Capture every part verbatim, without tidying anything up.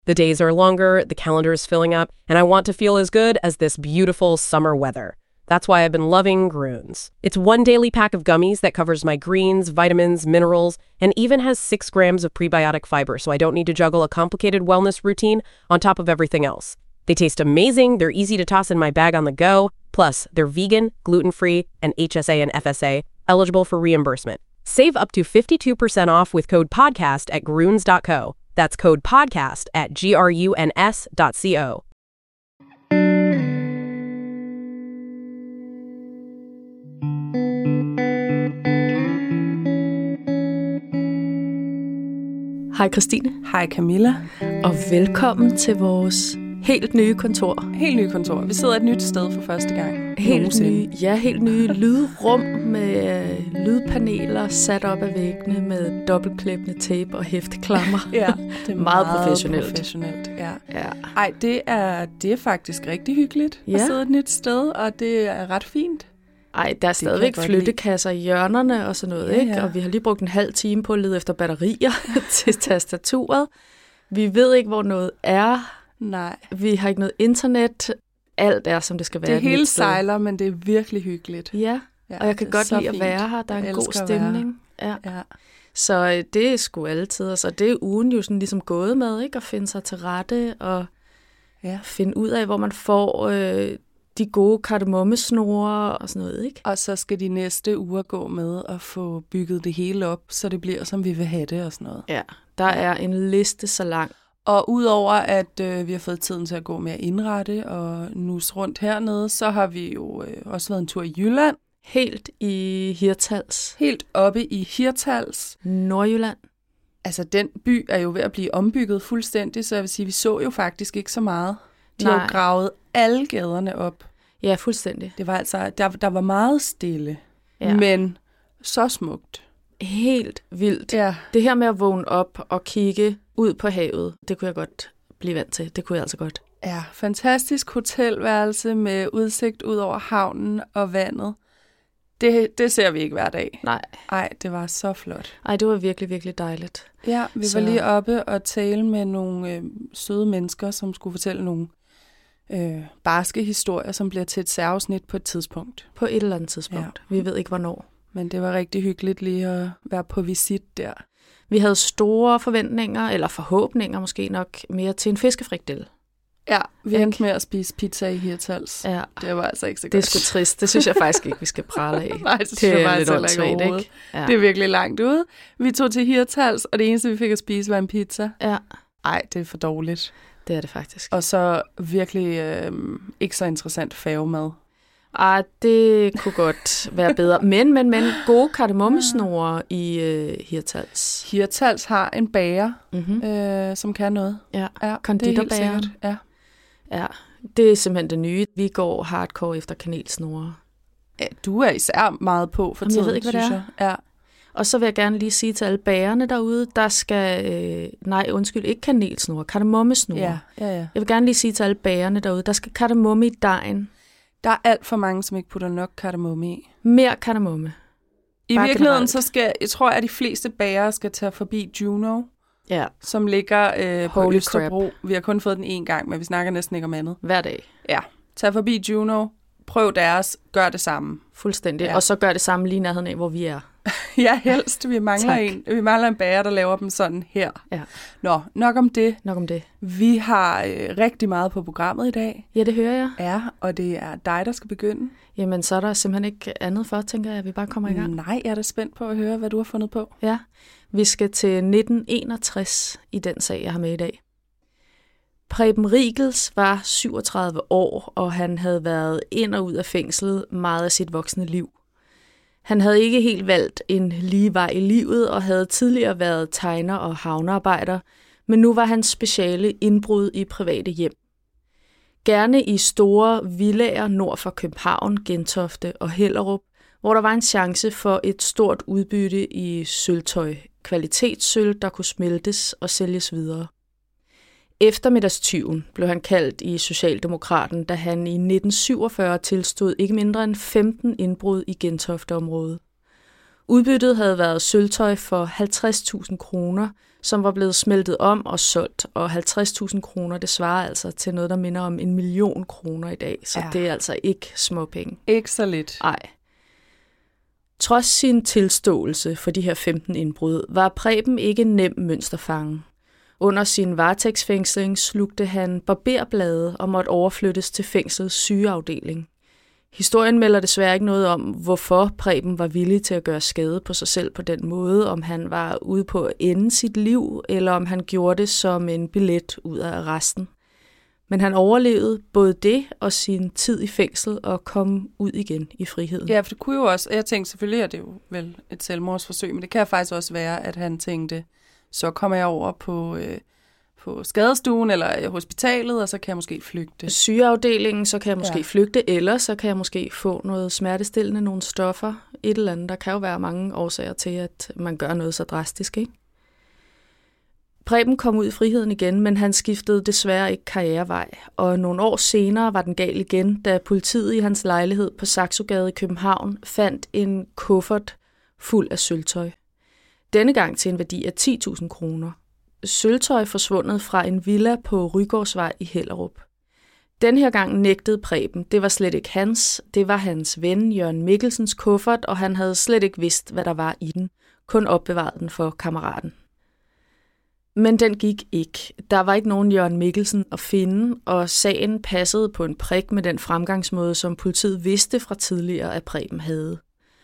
The days are longer, the calendar is filling up, and I want to feel as good as this beautiful summer weather. That's why I've been loving Grüns. It's one daily pack of gummies that covers my greens, vitamins, minerals, and even has six grams of prebiotic fiber, so I don't need to juggle a complicated wellness routine on top of everything else. They taste amazing, they're easy to toss in my bag on the go, plus they're vegan, gluten-free, and H S A and F S A, eligible for reimbursement. Save up to fifty-two percent off with code podcast at gruns dot co. That's code podcast at G R U N S dot C O. Hej Christine. Hej Camilla. Og velkommen til vores helt nye kontor. Helt nye kontor. Vi sidder et nyt sted for første gang. Helt nye, ja, helt nye lydrum med øh, lydpaneler sat op ad væggene med dobbeltklippende tape og hæfteklammer. Ja, det er meget, meget professionelt. professionelt ja. Ja. Ej, det er, det er faktisk rigtig hyggeligt ja. at sidde et nyt sted, og det er ret fint. Ej, der er stadigvæk flyttekasser i hjørnerne og sådan noget, ja, ikke? Ja. Og vi har lige brugt en halv time på at lede efter batterier til tastaturet. Vi ved ikke, hvor noget er. Nej. Vi har ikke noget internet. Alt er, som det skal være. Det hele sejler, men det er virkelig hyggeligt. Ja, ja og jeg kan godt lide at være her. Der er en god stemning. Ja. Ja. Så det er sgu altid. Og så det er ugen jo sådan ligesom gået med, ikke? At finde sig til rette og ja. finde ud af, hvor man får øh, de gode kardemommesnore og sådan noget, ikke? Og så skal de næste uger gå med at få bygget det hele op, så det bliver, som vi vil have det og sådan noget. Ja, der er en liste så lang. Og udover at øh, vi har fået tiden til at gå med at indrette og nus rundt hernede, så har vi jo øh, også været en tur i Jylland. Helt i Hirtshals. Helt oppe i Hirtshals. Nordjylland. Altså, den by er jo ved at blive ombygget fuldstændig, så jeg vil sige, vi så jo faktisk ikke så meget. De Nej. har jo gravet alle gaderne op. Ja, fuldstændig. Det var altså, der, der var meget stille, ja. men så smukt. Helt vildt. Ja. Det her med at vågne op og kigge ud på havet, det kunne jeg godt blive vant til. Det kunne jeg altså godt. Ja, fantastisk hotelværelse med udsigt ud over havnen og vandet. Det, det ser vi ikke hver dag. Nej. Ej, det var så flot. Ej, det var virkelig, virkelig dejligt. Ja, vi så... var lige oppe og tale med nogle øh, søde mennesker, som skulle fortælle nogle øh, barske historier, som bliver til et særafsnit på et tidspunkt. På et eller andet tidspunkt. Ja. Vi ved ikke, hvornår. Men det var rigtig hyggeligt lige at være på visit der. Vi havde store forventninger, eller forhåbninger måske nok, mere til en fiskefrikdel. Ja, vi endte med at spise pizza i Hirtshals. Ja. Det var altså ikke så godt. Det er sgu trist. Det synes jeg faktisk ikke, vi skal prale af. Nej, det synes det jeg faktisk heller ikke overhovedet. Ikke? Ja. Det er virkelig langt ude. Vi tog til Hirtshals, og det eneste, vi fik at spise, var en pizza. Ja. Ej, det er for dårligt. Det er det faktisk. Og så virkelig øh, ikke så interessant færgemad. Ej, det kunne godt være bedre. Men, men, men, gode kardemommesnore i øh, Hirtshals. Hirtshals har en bager, mm-hmm. øh, som kan noget. Ja, ja konditorbageren. Ja. ja, det er simpelthen det nye. Vi går hardcore efter kanelsnore. Ja, du er især meget på for Jamen, tiden, jeg ved ikke, hvad det er. Ja. Og så vil jeg gerne lige sige til alle bagerne derude, der skal, øh, nej undskyld, ikke kanelsnore, kardemommesnore. Ja, ja, ja. Jeg vil gerne lige sige til alle bagerne derude, der skal kardemomme i dejen. Der er alt for mange, som ikke putter nok kardemomme i. Mere kardemomme. I Bare virkeligheden, generelt. så skal, jeg tror, at de fleste bagere skal tage forbi Juno, ja. som ligger øh, på Østerbro. Crap. Vi har kun fået den én gang, men vi snakker næsten ikke om andet. Hver dag. Ja, tag forbi Juno, prøv deres, gør det samme. Fuldstændig, ja. Og så gør det samme lige nærheden af, hvor vi er. Ja, helst. Vi mangler, en, vi mangler en bager, der laver dem sådan her. Ja. Nå, nok om det. Nok om det. Vi har øh, rigtig meget på programmet i dag. Ja, det hører jeg. Ja, og det er dig, der skal begynde. Jamen, så er der simpelthen ikke andet for, tænker jeg, at vi bare kommer i gang. Nej, jeg er da spændt på at høre, hvad du har fundet på. Ja, vi skal til nitten enogtres i den sag, jeg har med i dag. Preben Riegels var syvogtredive år, og han havde været ind og ud af fængslet meget af sit voksne liv. Han havde ikke helt valgt en lige vej i livet og havde tidligere været tegner og havnearbejder, men nu var hans speciale indbrud i private hjem. Gerne i store villaer nord for København, Gentofte og Hellerup, hvor der var en chance for et stort udbytte i sølvtøj, kvalitetssølv, der kunne smeltes og sælges videre. Eftermiddagstyven blev han kaldt i Socialdemokraten, da han i nitten syvogfyrre tilstod ikke mindre end femten indbrud i Gentofte-området. Udbyttet havde været sølvtøj for halvtreds tusind kroner, som var blevet smeltet om og solgt, og halvtreds tusind kroner, det svarer altså til noget, der minder om en million kroner i dag, så ja. Det er altså ikke småpenge. Ikke så lidt. Nej. Trods sin tilståelse for de her femten indbrud, var Preben ikke nem mønsterfange. Under sin varetægtsfængsling slugte han barberblade og måtte overflyttes til fængslets sygeafdeling. Historien melder desværre ikke noget om, hvorfor Preben var villig til at gøre skade på sig selv på den måde, om han var ude på at ende sit liv, eller om han gjorde det som en billet ud af arresten. Men han overlevede både det og sin tid i fængsel og kom ud igen i friheden. Ja, for det kunne jo også, jeg tænkte selvfølgelig, at det er jo vel et selvmordsforsøg, men det kan faktisk også være, at han tænkte, så kommer jeg over på, øh, på skadestuen eller hospitalet, og så kan jeg måske flygte. Sygeafdelingen, så kan jeg måske ja. flygte, eller så kan jeg måske få noget smertestillende, nogle stoffer, et eller andet. Der kan jo være mange årsager til, at man gør noget så drastisk, ikke? Preben kom ud i friheden igen, men han skiftede desværre ikke karrierevej, og nogle år senere var den gal igen, da politiet i hans lejlighed på Saxogade i København fandt en kuffert fuld af sølvtøj. Denne gang til en værdi af ti tusind kroner. Sølvtøj forsvundet fra en villa på Rygårdsvej i Hellerup. Den her gang nægtede Preben. Det var slet ikke hans. Det var hans ven Jørgen Mikkelsens kuffert, og han havde slet ikke vidst, hvad der var i den. Kun opbevaret den for kammeraten. Men den gik ikke. Der var ikke nogen Jørgen Mikkelsen at finde, og sagen passede på en prik med den fremgangsmåde, som politiet vidste fra tidligere, at Preben havde.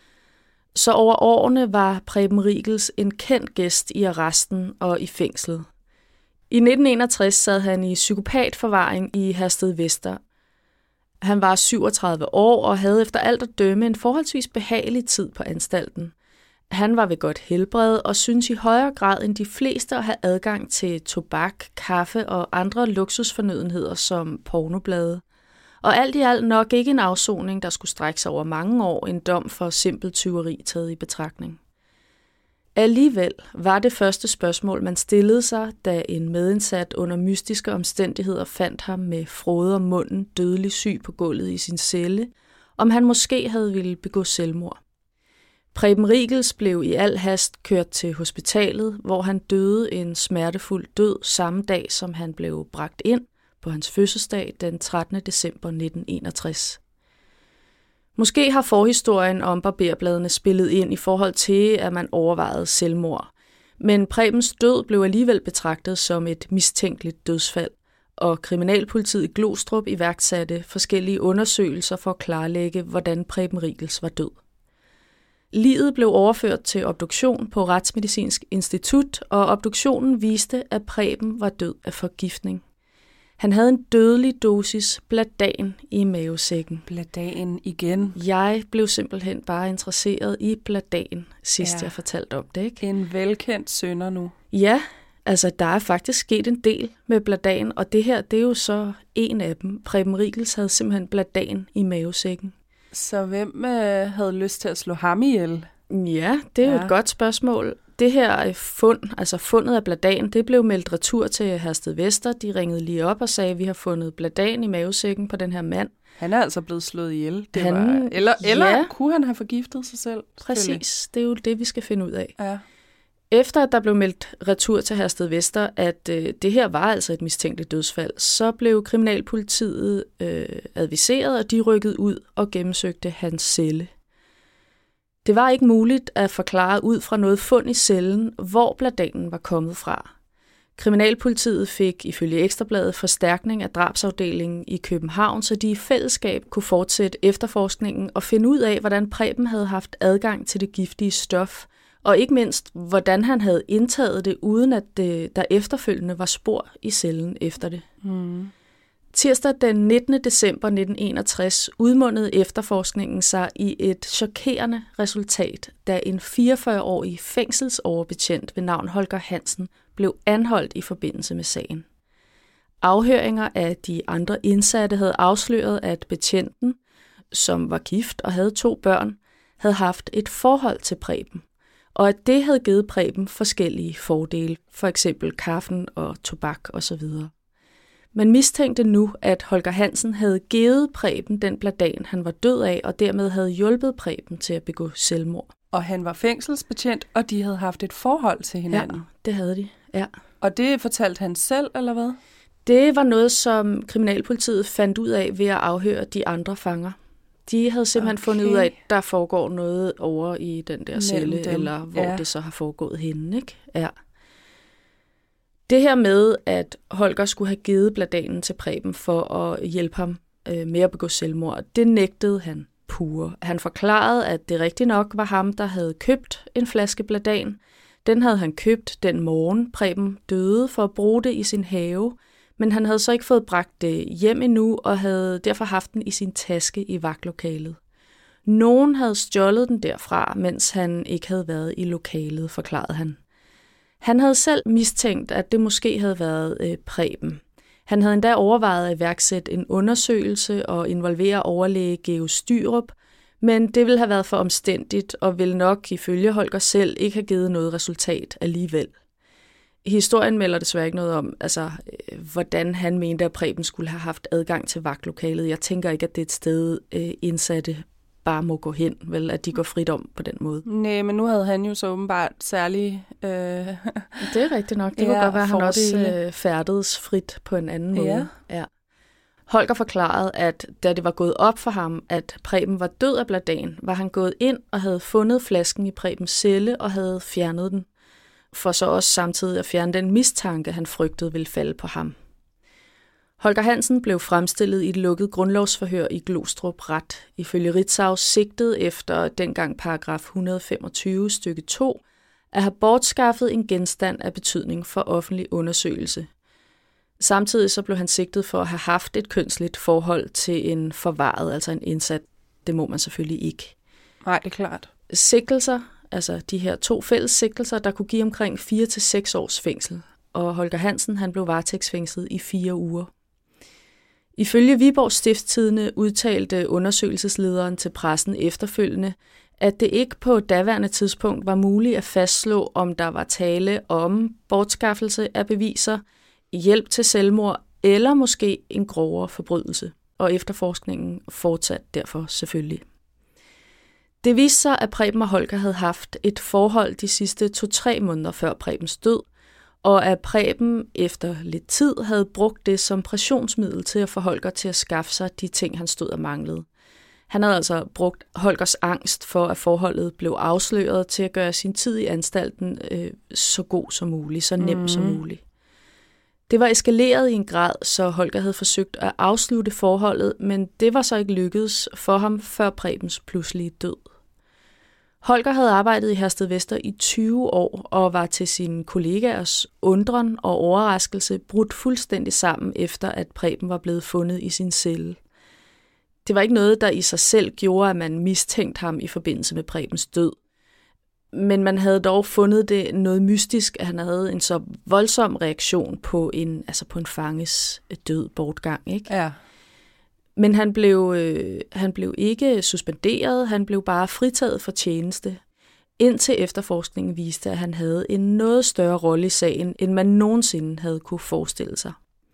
Så over årene var Preben Riegels en kendt gæst i arresten og i fængslet. I nitten enogtres sad han i psykopatforvaring i Herstedvester. Han var syvogtredive år og havde efter alt at dømme en forholdsvis behagelig tid på anstalten. Han var ved godt helbred og synes i højere grad end de fleste at have adgang til tobak, kaffe og andre luksusfornødenheder som pornoblade. Og alt i alt nok ikke en afsoning, der skulle strække sig over mange år, en dom for simpelt tyveri taget i betragtning. Alligevel var det første spørgsmål, man stillede sig, da en medindsat under mystiske omstændigheder fandt ham med frode om munden, dødelig syg på gulvet i sin celle, om han måske havde ville begå selvmord. Preben Riegels blev i al hast kørt til hospitalet, hvor han døde en smertefuld død samme dag, som han blev bragt ind på hans fødselsdag den trettende december nitten enogtres. Måske har forhistorien om barberbladene spillet ind i forhold til, at man overvejede selvmord. Men Prebens død blev alligevel betragtet som et mistænkeligt dødsfald, og kriminalpolitiet i Glostrup iværksatte forskellige undersøgelser for at klarlægge, hvordan Preben Riegels var død. Liget blev overført til obduktion på Retsmedicinsk Institut, og obduktionen viste, at Preben var død af forgiftning. Han havde en dødelig dosis bladan i mavesækken. Bladan igen. Jeg blev simpelthen bare interesseret i bladan, sidst ja. jeg fortalte om det, ikke? En velkendt synder nu. Ja, altså der er faktisk sket en del med bladan, og det her, det er jo så en af dem. Preben Riegels havde simpelthen bladan i mavesækken. Så hvem øh, havde lyst til at slå ham ihjel? Ja, det er ja. jo et godt spørgsmål. Det her fund, altså fundet af bladan, det blev meldt retur til Herstedvester. De ringede lige op og sagde, at vi har fundet bladan i mavesækken på den her mand. Han er altså blevet slået ihjel. Det han, var, eller ja, eller kunne han have forgiftet sig selv? Præcis, det er jo det, vi skal finde ud af. Ja. Efter at der blev meldt retur til Herstedvester, at øh, det her var altså et mistænkeligt dødsfald, så blev kriminalpolitiet øh, adviseret, og de rykkede ud og gennemsøgte hans celle. Det var ikke muligt at forklare ud fra noget fund i cellen, hvor bladanen var kommet fra. Kriminalpolitiet fik ifølge Ekstrabladet forstærkning af drabsafdelingen i København, så de i fællesskab kunne fortsætte efterforskningen og finde ud af, hvordan Preben havde haft adgang til det giftige stof, og ikke mindst, hvordan han havde indtaget det, uden at det, der efterfølgende var spor i cellen efter det. Mm. Tirsdag den nittende december nitten enogtres udmundede efterforskningen sig i et chokerende resultat, da en fireogfyrre-årig fængselsoverbetjent ved navn Holger Hansen blev anholdt i forbindelse med sagen. Afhøringer af de andre indsatte havde afsløret, at betjenten, som var gift og havde to børn, havde haft et forhold til Preben, og at det havde givet Preben forskellige fordele, for eksempel kaffen og tobak osv. Man mistænkte nu, at Holger Hansen havde givet Preben den bladan, han var død af, og dermed havde hjulpet Preben til at begå selvmord. Og han var fængselsbetjent, og de havde haft et forhold til hinanden. Ja, det havde de, ja. Og det fortalte han selv, eller hvad? Det var noget, som kriminalpolitiet fandt ud af ved at afhøre de andre fanger. De havde simpelthen okay. fundet ud af, at der foregår noget over i den der celle, eller hvor ja. det så har foregået henne, ikke? Ja. Det her med, at Holger skulle have givet Bladanen til Preben for at hjælpe ham øh, med at begå selvmord, det nægtede han pure. Han forklarede, at det rigtigt nok var ham, der havde købt en flaske Bladan. Den havde han købt den morgen, Preben døde, for at bruge det i sin have, men han havde så ikke fået bragt det hjem endnu, og havde derfor haft den i sin taske i vagtlokalet. Nogen havde stjålet den derfra, mens han ikke havde været i lokalet, forklarede han. Han havde selv mistænkt, at det måske havde været øh, Preben. Han havde endda overvejet at iværksætte en undersøgelse og involvere overlæge Georg Styrup, men det ville have været for omstændigt og ville nok ifølge Holger selv ikke have givet noget resultat alligevel. Historien melder desværre ikke noget om, altså, øh, hvordan han mente, at Preben skulle have haft adgang til vagtlokalet. Jeg tænker ikke, at det er et sted, øh, indsatte bare må gå hen, vel, at de går frit om på den måde. Nej, men nu havde han jo så åbenbart særlig... Øh... Det er rigtigt nok. Det kunne ja, godt være, at han også øh, færdedes frit på en anden måde. Ja. Ja. Holger forklarede, at da det var gået op for ham, at Preben var død af Bladan, var han gået ind og havde fundet flasken i Prebens celle og havde fjernet den, for så også samtidig at fjerne den mistanke, han frygtede ville falde på ham. Holger Hansen blev fremstillet i et lukket grundlovsforhør i Glostrup Ret, ifølge Ritzau sigtet efter dengang paragraf et hundrede femogtyve stykke to, at have bortskaffet en genstand af betydning for offentlig undersøgelse. Samtidig så blev han sigtet for at have haft et kønsligt forhold til en forvaret, altså en indsat. Det må man selvfølgelig ikke. Nej, det er klart. Sigtelser, altså de her to fælles sigtelser, der kunne give omkring fire til seks års fængsel, og Holger Hansen han blev varetægtsfængslet i fire uger. Ifølge Viborg Stiftstidende udtalte undersøgelseslederen til pressen efterfølgende, at det ikke på daværende tidspunkt var muligt at fastslå, om der var tale om bortskaffelse af beviser, hjælp til selvmord eller måske en grovere forbrydelse, og efterforskningen fortsatte derfor selvfølgelig. Det viste sig, at Preben og Holger havde haft et forhold de sidste to-tre måneder før Prebens død, og at Preben efter lidt tid havde brugt det som pressionsmiddel til at få Holger til at skaffe sig de ting, han stod og manglede. Han havde altså brugt Holgers angst for, at forholdet blev afsløret til at gøre sin tid i anstalten øh, så god som muligt, så nem mm. som muligt. Det var eskaleret i en grad, så Holger havde forsøgt at afslutte forholdet, men det var så ikke lykkedes for ham før Prebens pludselige død. Holger havde arbejdet i Herstedvester i tyve år og var til sine kollegaers undren og overraskelse brudt fuldstændig sammen efter, at Preben var blevet fundet i sin celle. Det var ikke noget, der i sig selv gjorde, at man mistænkte ham i forbindelse med Prebens død. Men man havde dog fundet det noget mystisk, at han havde en så voldsom reaktion på en, altså på en fanges død bortgang, ikke? Ja. Men han blev, øh, han blev ikke suspenderet, han blev bare fritaget for tjeneste, indtil efterforskningen viste, at han havde en noget større rolle i sagen, end man nogensinde havde kunne forestille sig.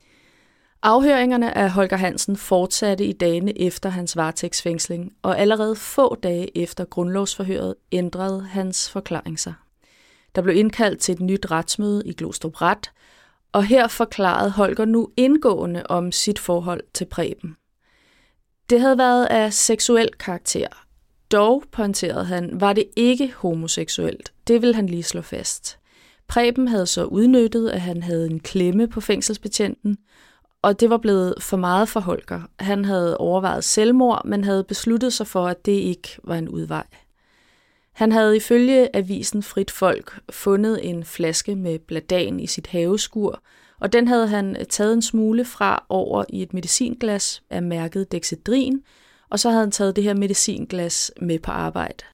Afhøringerne af Holger Hansen fortsatte i dagene efter hans varetægtsfængsling, og allerede få dage efter grundlovsforhøret ændrede hans forklaring sig. Der blev indkaldt til et nyt retsmøde i Glostrup Ret, og her forklarede Holger nu indgående om sit forhold til Preben. Det havde været af seksuel karakter. Dog, pointerede han, var det ikke homoseksuelt. Det ville han lige slå fast. Preben havde så udnyttet, at han havde en klemme på fængselsbetjenten, og det var blevet for meget for Holger. Han havde overvejet selvmord, men havde besluttet sig for, at det ikke var en udvej. Han havde ifølge avisen Frit Folk fundet en flaske med Bladan i sit haveskur, og den havde han taget en smule fra over i et medicinglas af mærket Dexedrin, og så havde han taget det her medicinglas med på arbejde.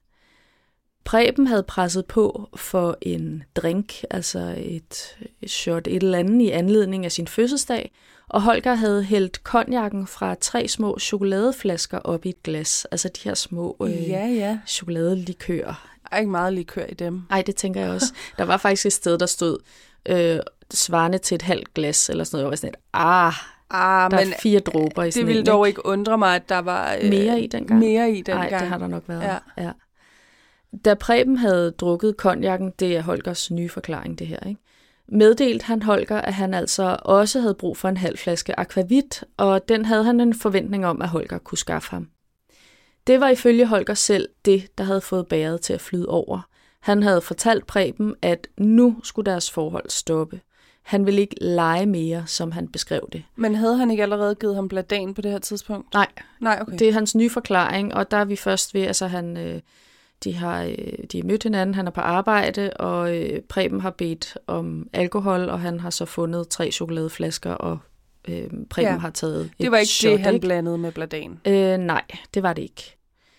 Preben havde presset på for en drink, altså et, et shot, et eller andet i anledning af sin fødselsdag, og Holger havde hældt konjakken fra tre små chokoladeflasker op i et glas, altså de her små øh, ja, ja. chokoladelikører. Der er ikke meget likør i dem. Nej, det tænker jeg også. Der var faktisk et sted, der stod øh, svarende til et halvt glas, eller sådan noget. Jeg var sådan et, ah, ah der men er fire dråber i sådan det ville en, dog ikke undre mig, at der var øh, mere i dengang. Mere i dengang. Nej, det har der nok været, ja. ja. Da Preben havde drukket konjakken, det er Holgers nye forklaring, det her, ikke? Meddelte han Holger, at han altså også havde brug for en halv flaske akvavit, og den havde han en forventning om, at Holger kunne skaffe ham. Det var ifølge Holger selv det, der havde fået bæret til at flyde over. Han havde fortalt Preben, at nu skulle deres forhold stoppe. Han ville ikke lege mere, som han beskrev det. Men havde han ikke allerede givet ham bladan på det her tidspunkt? Nej, Nej, okay. Det er hans nye forklaring, og der er vi først ved, altså han, øh, de har øh, de har mødt hinanden, han er på arbejde, og øh, Preben har bedt om alkohol, og han har så fundet tre chokoladeflasker, og øh, Preben ja. har taget et Det var ikke shot, det, han ikke? blandede med bladan? Øh, nej, det var det ikke.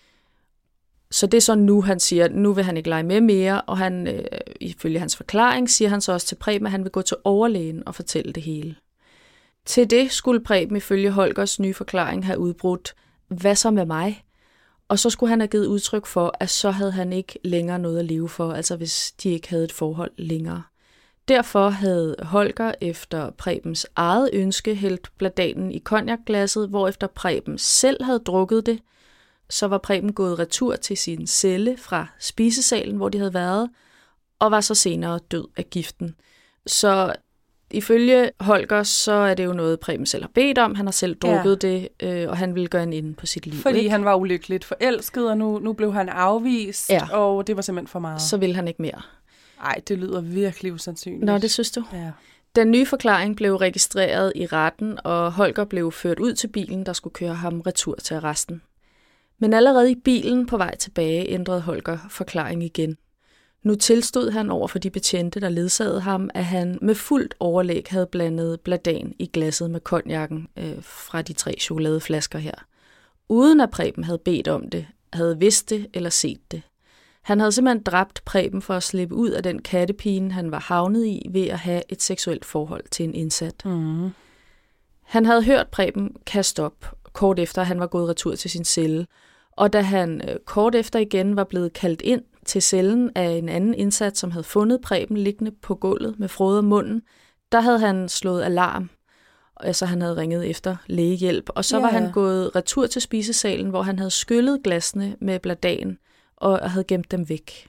Så det er så nu, han siger, nu vil han ikke lege med mere, og han, øh, ifølge hans forklaring, siger han så også til Preben, at han vil gå til overlægen og fortælle det hele. Til det skulle Preben ifølge Holgers nye forklaring have udbrudt, hvad så med mig? Og så skulle han have givet udtryk for, at så havde han ikke længere noget at leve for, altså hvis de ikke havde et forhold længere. Derfor havde Holger efter Prebens eget ønske hældt bladanen i konjakglasset, hvorefter Preben selv havde drukket det. Så var Preben gået retur til sin celle fra spisesalen, hvor de havde været, og var så senere død af giften. Så ifølge Holger, så er det jo noget, Preben selv har bedt om. Han har selv drukket ja. det, øh, og han ville gøre en ende på sit liv. Fordi ikke? han var ulykkeligt forelsket, og nu, nu blev han afvist, ja. og det var simpelthen for meget. Så ville han ikke mere. Nej, det lyder virkelig usandsynligt. Nå, det synes du? Ja. Den nye forklaring blev registreret i retten, og Holger blev ført ud til bilen, der skulle køre ham retur til arresten. Men allerede i bilen på vej tilbage ændrede Holger forklaring igen. Nu tilstod han over for de betjente, der ledsagede ham, at han med fuldt overlæg havde blandet bladan i glasset med konjakken øh, fra de tre chokoladeflasker her. Uden at Preben havde bedt om det, havde vidst det eller set det. Han havde simpelthen dræbt Preben for at slippe ud af den kattepine, han var havnet i ved at have et seksuelt forhold til en indsat. Mm. Han havde hørt Preben kaste op, kort efter han var gået retur til sin celle, og da han øh, kort efter igen var blevet kaldt ind til cellen af en anden indsat, som havde fundet Preben liggende på gulvet med frode om munden, der havde han slået alarm, altså han havde ringet efter lægehjælp, og så yeah. var han gået retur til spisesalen, hvor han havde skyllet glasene med bladan og havde gemt dem væk.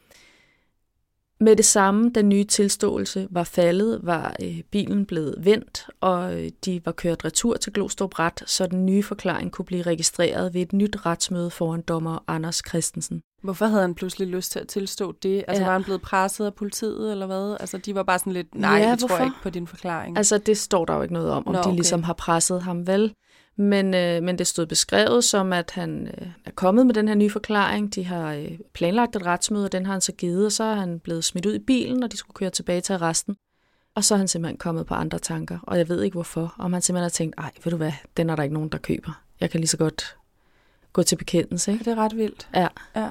Med det samme, den nye tilståelse var faldet, var øh, bilen blevet vendt, og øh, de var kørt retur til Glostrup Ret, så den nye forklaring kunne blive registreret ved et nyt retsmøde foran dommer Anders Christensen. Hvorfor havde han pludselig lyst til at tilstå det? Altså ja. Var han blevet presset af politiet, eller hvad? Altså de var bare sådan lidt, nej, ja, det tror jeg ikke på din forklaring. Altså det står der jo ikke noget om, om Nå, de okay. ligesom har presset ham vel. Men, øh, men det stod beskrevet som, at han øh, er kommet med den her nye forklaring. De har øh, planlagt et retsmøde, og den har han så givet, og så er han blevet smidt ud i bilen, og de skulle køre tilbage til arresten. Og så er han simpelthen kommet på andre tanker, og jeg ved ikke hvorfor. Om han simpelthen har tænkt, ej, ved du hvad, den er der ikke nogen, der køber. Jeg kan lige så godt gå til bekendelse. Ikke? Det er ret vildt. Ja. ja.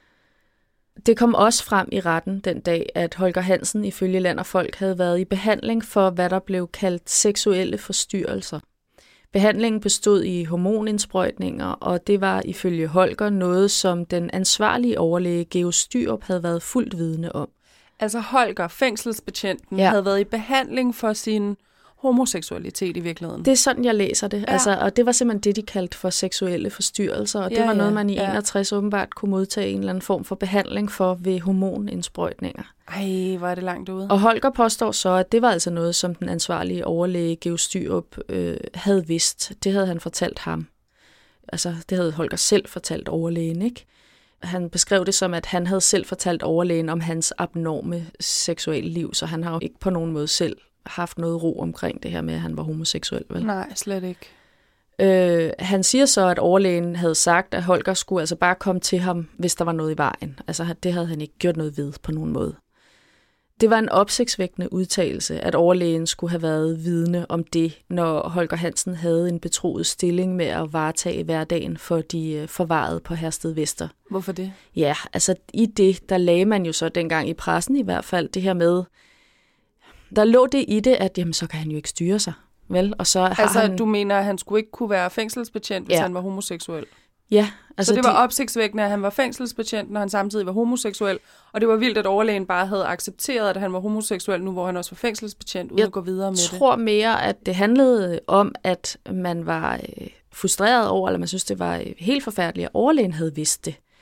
Det kom også frem i retten den dag, at Holger Hansen ifølge Land og Folk havde været i behandling for, hvad der blev kaldt seksuelle forstyrrelser. Behandlingen bestod i hormonindsprøjtninger, og det var ifølge Holger noget, som den ansvarlige overlæge Georg Styrup havde været fuldt vidne om. Altså Holger, fængselsbetjenten, ja. havde været i behandling for sin homoseksualitet i virkeligheden. Det er sådan, jeg læser det. Ja. Altså, og det var simpelthen det, de kaldte for seksuelle forstyrrelser, og det ja, var noget, ja, man i ja. enogtres åbenbart kunne modtage en eller anden form for behandling for ved hormonindsprøjtninger. Ej, hvor er det langt ude. Og Holger påstår så, at det var altså noget, som den ansvarlige overlæge Georg Styrup øh, havde vidst. Det havde han fortalt ham. Altså, det havde Holger selv fortalt overlægen, ikke? Han beskrev det som, at han havde selv fortalt overlægen om hans abnorme seksuelle liv, så han har jo ikke på nogen måde selv haft noget ro omkring det her med, at han var homoseksuel, vel? Nej, slet ikke. Øh, han siger så, at overlægen havde sagt, at Holger skulle altså bare komme til ham, hvis der var noget i vejen. Altså, det havde han ikke gjort noget ved på nogen måde. Det var en opsigtsvækkende udtalelse, at overlægen skulle have været vidne om det, når Holger Hansen havde en betroet stilling med at varetage hverdagen for de forvarede på Hersted Vester. Hvorfor det? Ja, altså i det, der lagde man jo så dengang i pressen i hvert fald det her med, der lå det i det, at jamen, så kan han jo ikke styre sig, vel? Og så har altså, han... du mener, at han skulle ikke kunne være fængselsbetjent, hvis ja. han var homoseksuel? Ja. Altså så det var de... opsigtsvækkende, at han var fængselsbetjent, når han samtidig var homoseksuel, og det var vildt, at overlægen bare havde accepteret, at han var homoseksuel, nu hvor han også var fængselsbetjent, uden Jeg at gå videre med det. Jeg tror mere, at det handlede om, at man var øh, frustreret over, eller man synes, det var helt forfærdeligt, at overlægen havde vidst det.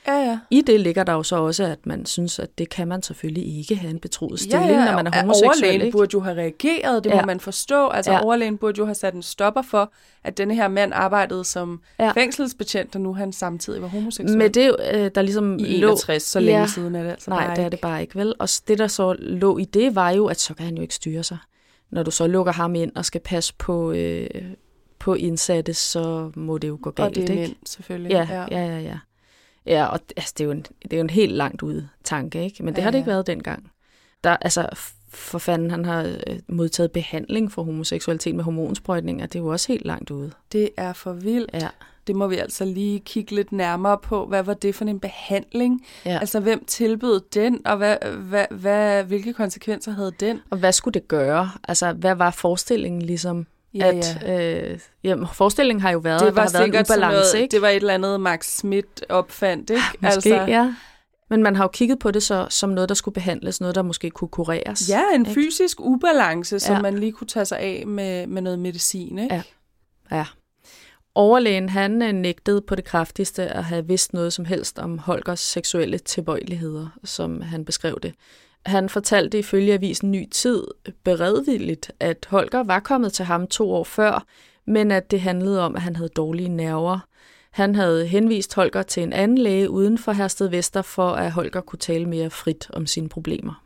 Ja, ja. I det ligger der jo så også, at man synes, at det kan man selvfølgelig ikke have en betroet stilling, ja, ja. når man er homoseksuel. Overlægen ikke? burde jo have reageret, det ja. må man forstå. Altså ja. overlægen burde jo have sat en stopper for, at denne her mand arbejdede som ja. fængselsbetjent, og nu han samtidig var homoseksuel. Men det, der ligesom I lå... enogtres, så længe ja. siden er det altså Nej, bare det er det bare ikke, vel? Og det, der så lå i det, var jo, at så kan han jo ikke styre sig. Når du så lukker ham ind og skal passe på, øh, på indsatte, så må det jo gå galt, ikke? Og det er ikke? mænd, selvfølgelig. Ja, ja, ja, ja. Ja, og altså, det, er jo en, det er jo en helt langt ude tanke, ikke? Men det ja, har det ikke ja. været dengang. Der, altså, for fanden, han har øh, modtaget behandling for homoseksualitet med hormonsprøjtninger. Det er jo også helt langt ude. Det er for vildt. Ja. Det må vi altså lige kigge lidt nærmere på. Hvad var det for en behandling? Ja. Altså, hvem tilbød den, og hvad, hvad, hvad, hvilke konsekvenser havde den? Og hvad skulle det gøre? Altså, hvad var forestillingen ligesom? Ja, at, ja. Øh, jamen, forestillingen har jo været, det at der har været en ubalance, noget, ikke? Det var et eller andet, Max Schmidt opfandt, ikke? Måske, altså. ja. Men man har jo kigget på det så, som noget, der skulle behandles, noget, der måske kunne kureres. Ja, en ikke? fysisk ubalance, som ja. man lige kunne tage sig af med, med noget medicin, ikke? Ja, ja. Overlægen, han nægtede på det kraftigste at have vidst noget som helst om Holgers seksuelle tilbøjeligheder, som han beskrev det. Han fortalte ifølge avisen Ny Tid beredvilligt, at Holger var kommet til ham to år før, men at det handlede om, at han havde dårlige nerver. Han havde henvist Holger til en anden læge uden for Herstedvester, for at Holger kunne tale mere frit om sine problemer.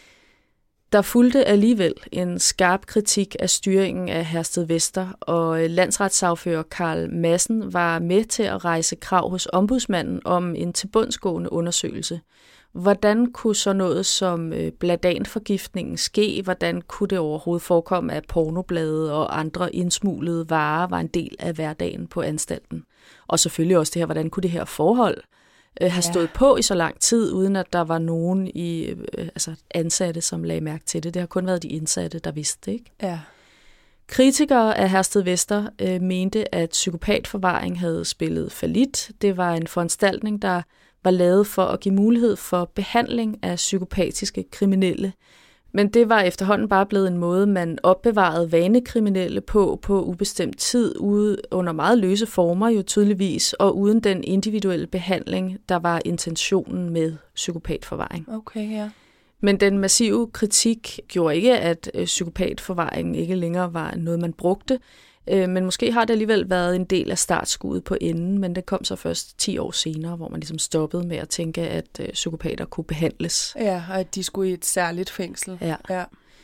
Der fulgte alligevel en skarp kritik af styringen af Herstedvester, og landsretssagfører Karl Madsen var med til at rejse krav hos ombudsmanden om en tilbundsgående undersøgelse. Hvordan kunne så noget som bladanforgiftningen ske? Hvordan kunne det overhovedet forekomme, at pornoblade og andre indsmuglede varer var en del af hverdagen på anstalten? Og selvfølgelig også det her, hvordan kunne det her forhold øh, have stået ja. på i så lang tid, uden at der var nogen i, øh, altså ansatte, som lagde mærke til det. Det har kun været de indsatte, der vidste det, ikke? Ja. Kritikere af Herstedvester øh, mente, at psykopatforvaring havde spillet fallit. Det var en foranstaltning, der var lavet for at give mulighed for behandling af psykopatiske kriminelle. Men det var efterhånden bare blevet en måde, man opbevarede vanekriminelle på på ubestemt tid, ude under meget løse former jo tydeligvis, og uden den individuelle behandling, der var intentionen med psykopatforvaring. Okay, ja. Men den massive kritik gjorde ikke, at psykopatforvaring ikke længere var noget, man brugte, men måske har det alligevel været en del af startskuddet på enden, men det kom så først ti år senere, hvor man ligesom stoppede med at tænke, at psykopater kunne behandles. Ja, og at de skulle i et særligt fængsel. Ja. ja.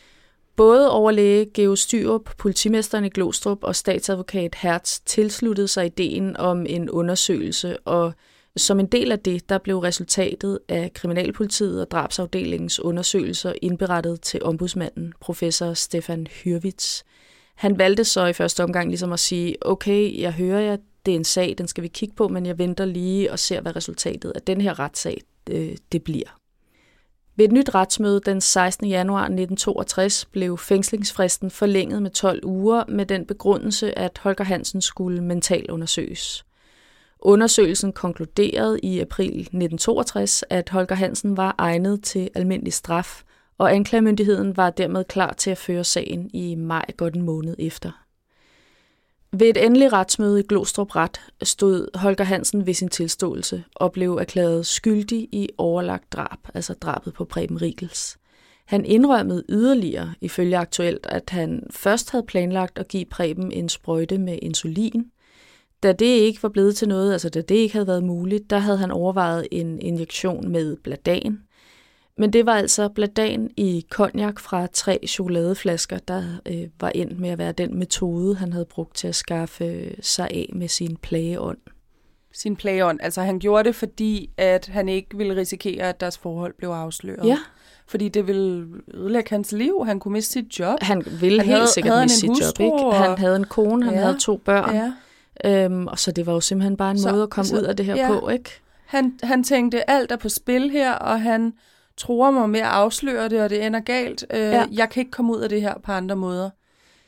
Både overlæge Georg Styrup, politimesteren i Glostrup og statsadvokat Hertz tilsluttede sig ideen om en undersøgelse, og som en del af det, der blev resultatet af kriminalpolitiet og drabsafdelingens undersøgelser indberettet til ombudsmanden, professor Stefan Hürwitz. Han valgte så i første omgang ligesom at sige, okay, jeg hører jer, det er en sag, den skal vi kigge på, men jeg venter lige og ser, hvad resultatet af den her retssag øh, det bliver. Ved et nyt retsmøde den sekstende januar nitten toogtres blev fængslingsfristen forlænget med tolv uger med den begrundelse, at Holger Hansen skulle mentalundersøges. Undersøgelsen konkluderede i april nitten toogtres, at Holger Hansen var egnet til almindelig straf, og anklagemyndigheden var dermed klar til at føre sagen i maj godt en måned efter. Ved et endeligt retsmøde i Glostrup Ret stod Holger Hansen ved sin tilståelse og blev erklæret skyldig i overlagt drab, altså drabet på Preben Riegels. Han indrømmede yderligere, ifølge Aktuelt, at han først havde planlagt at give Preben en sprøjte med insulin. Da det ikke var blevet til noget, altså da det ikke havde været muligt, der havde han overvejet en injektion med bladan. Men det var altså bladan i cognac fra tre chokoladeflasker, der øh, var endt med at være den metode, han havde brugt til at skaffe sig af med sin plageånd. Sin plageånd. Altså han gjorde det, fordi at han ikke ville risikere, at deres forhold blev afsløret. Ja. Fordi det ville ødelægge hans liv. Han kunne miste sit job. Han ville han helt havde, sikkert miste sit job. Ikke? Og... Han havde en kone, han ja. havde to børn. Ja. Øhm, og så det var jo simpelthen bare en så, måde at komme så, ud af det her ja. på, ikke? Han, han tænkte, alt er på spil her, og han truer mig med at afsløre det, og det ender galt. Øh, ja. Jeg kan ikke komme ud af det her på andre måder.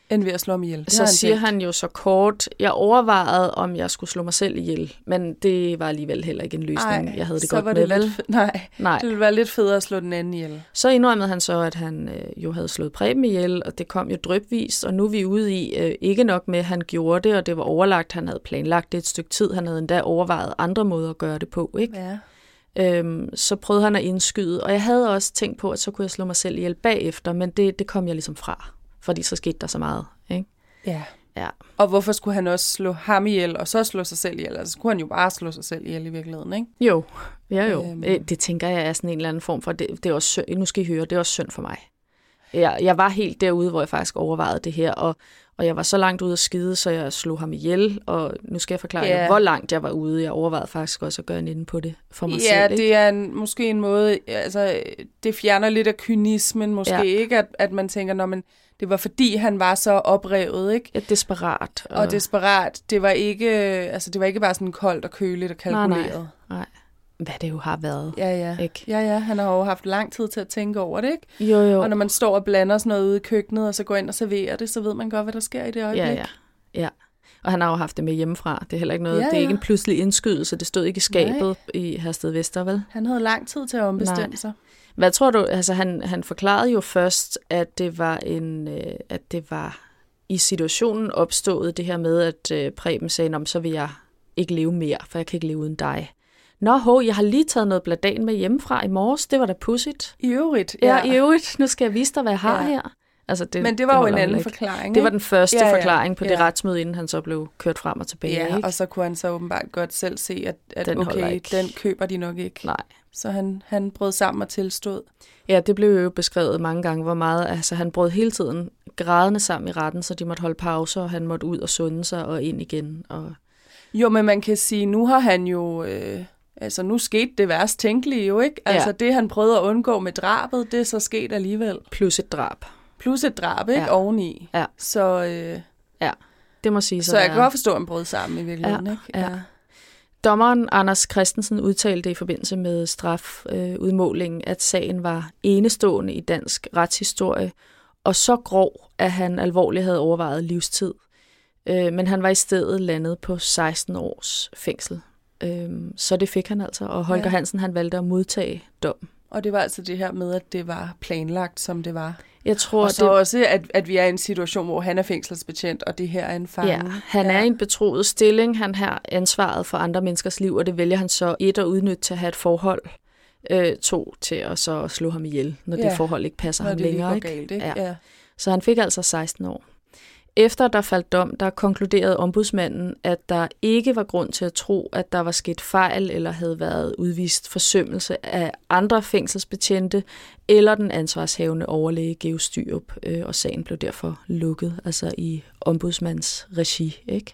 end ved at slå ham ihjel. Det så han siger tænkt. han jo så kort, jeg overvejede, om jeg skulle slå mig selv ihjel, men det var alligevel heller ikke en løsning, Ej, jeg havde det så godt var med, det vel? lidt fe- nej, Nej. det ville være lidt federe at slå den anden ihjel. Så indrømmede han så, at han øh, jo havde slået Preben ihjel, og det kom jo drypvist, og nu er vi ude i, øh, ikke nok med, at han gjorde det, og det var overlagt, han havde planlagt det et stykke tid, han havde endda overvejet andre måder at gøre det på, ikke? Ja. Øhm, så prøvede han at indskyde, og jeg havde også tænkt på, at så kunne jeg slå mig selv ihjel bagefter, men det, det kom jeg ligesom fra, fordi så skete der så meget, ikke? Ja. Ja. Og hvorfor skulle han også slå ham ihjel, og så slå sig selv ihjel? Altså, skulle han jo bare slå sig selv ihjel i virkeligheden, ikke? Jo, ja jo. Øhm. Det, det tænker jeg er sådan en eller anden form for, det, det er også synd, nu skal I høre, det er også synd for mig. Jeg, jeg var helt derude, hvor jeg faktisk overvejede det her, og, og jeg var så langt ude at skide, så jeg slog ham ihjel, og nu skal jeg forklare Ja. jer, hvor langt jeg var ude. Jeg overvejede faktisk også at gøre en inde på det for mig Ja, selv. Ikke? det er en, måske en måde, altså, det fjerner lidt af kynismen, måske Ja. ikke, at, at man tænker, når man, det var fordi, han var så oprevet, ikke? Ja, desperat. Og, og desperat. Det var ikke, altså, det var ikke bare sådan koldt og køligt og kalkuleret. Nej, nej. Hvad det jo har været. Ja, ja. Ikke? Ja, ja. Han har jo haft lang tid til at tænke over det, ikke? Jo, jo. Og når man står og blander sådan noget ude i køkkenet, og så går ind og serverer det, så ved man godt, hvad der sker i det øjeblik. Ja, ja. Ja. Og han har jo haft det med hjemmefra. Det er heller ikke noget, Ja, det er ikke ja. en pludselig indskydelse. Det stod ikke i skabet Nej. i Hersted Vester, vel? Han havde lang tid til at ombestemme Nej. sig. Hvad tror du? Altså, han, han forklarede jo først, at det var en, øh, at det var i situationen opstået det her med, at øh, Preben sagde, "Nå, men så vil jeg ikke leve mere, for jeg kan ikke leve uden dig." Nå, ho, jeg har lige taget noget bladan med hjemmefra i morges. Det var da pudsigt. I øvrigt, Ja, ja, i øvrigt. Nu skal jeg vise dig, hvad jeg har Ja. her. Altså, det, Men det var jo holder en anden heller ikke. forklaring, Det var ikke? den første Ja, ja. forklaring på det Ja. retsmøde, inden han så blev kørt frem og tilbage. Ja, ikke? og så kunne han så åbenbart godt selv se, at, at Den holder okay, ikke. den køber de nok ikke. Nej. Så han, han brød sammen og tilstod. Ja, det blev jo beskrevet mange gange, hvor meget, altså han brød hele tiden grædende sammen i retten, så de måtte holde pauser, og han måtte ud og sunde sig og ind igen. Og Jo, men man kan sige, nu har han jo, øh, altså nu skete det værst tænkelige jo, ikke? Altså Ja. det, han prøvede at undgå med drabet, det er så sket alligevel. plus et drab. Plus et drab, ikke? Ja. Oveni. Ja. Så, øh, Ja, det må sige så, så. så jeg kan godt forstå, at han brød sammen i virkeligheden, Ja, ikke? ja. Dommeren Anders Christensen udtalte i forbindelse med strafudmålingen, at sagen var enestående i dansk retshistorie, og så grov, at han alvorligt havde overvejet livstid. Øh, Men han var i stedet landet på seksten års fængsel. Øh, Så det fik han altså, og Holger Ja. Hansen han valgte at modtage dom. Og det var altså det her med, at det var planlagt, som det var. Jeg tror, Og så det, også, at, at vi er i en situation, hvor han er fængselsbetjent, og det her er en fange. ja, han er i en betroet stilling. Han har ansvaret for andre menneskers liv, og det vælger han så et at udnytte til at have et forhold. Øh, to til at så slå ham ihjel, når Ja. det forhold ikke passer Når ham det lige længere. går Ikke? galt, ikke? Ja. Ja. Så han fik altså seksten år. Efter der faldt dom, der konkluderede ombudsmanden, at der ikke var grund til at tro, at der var sket fejl eller havde været udvist forsømmelse af andre fængselsbetjente eller den ansvarshavende overlæge Georg Styrup, øh, og sagen blev derfor lukket, altså i ombudsmands regi, ikke?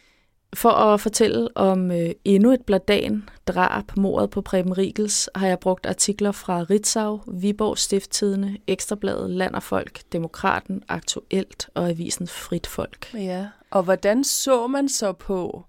For at fortælle om øh, endnu et bladan drab, mordet på Preben Riegels, har jeg brugt artikler fra Ritzau, Viborg Stiftstidende, Ekstrabladet, Land og Folk, Demokraten, Aktuelt og avisen Frit Folk. Ja, og hvordan så man så på,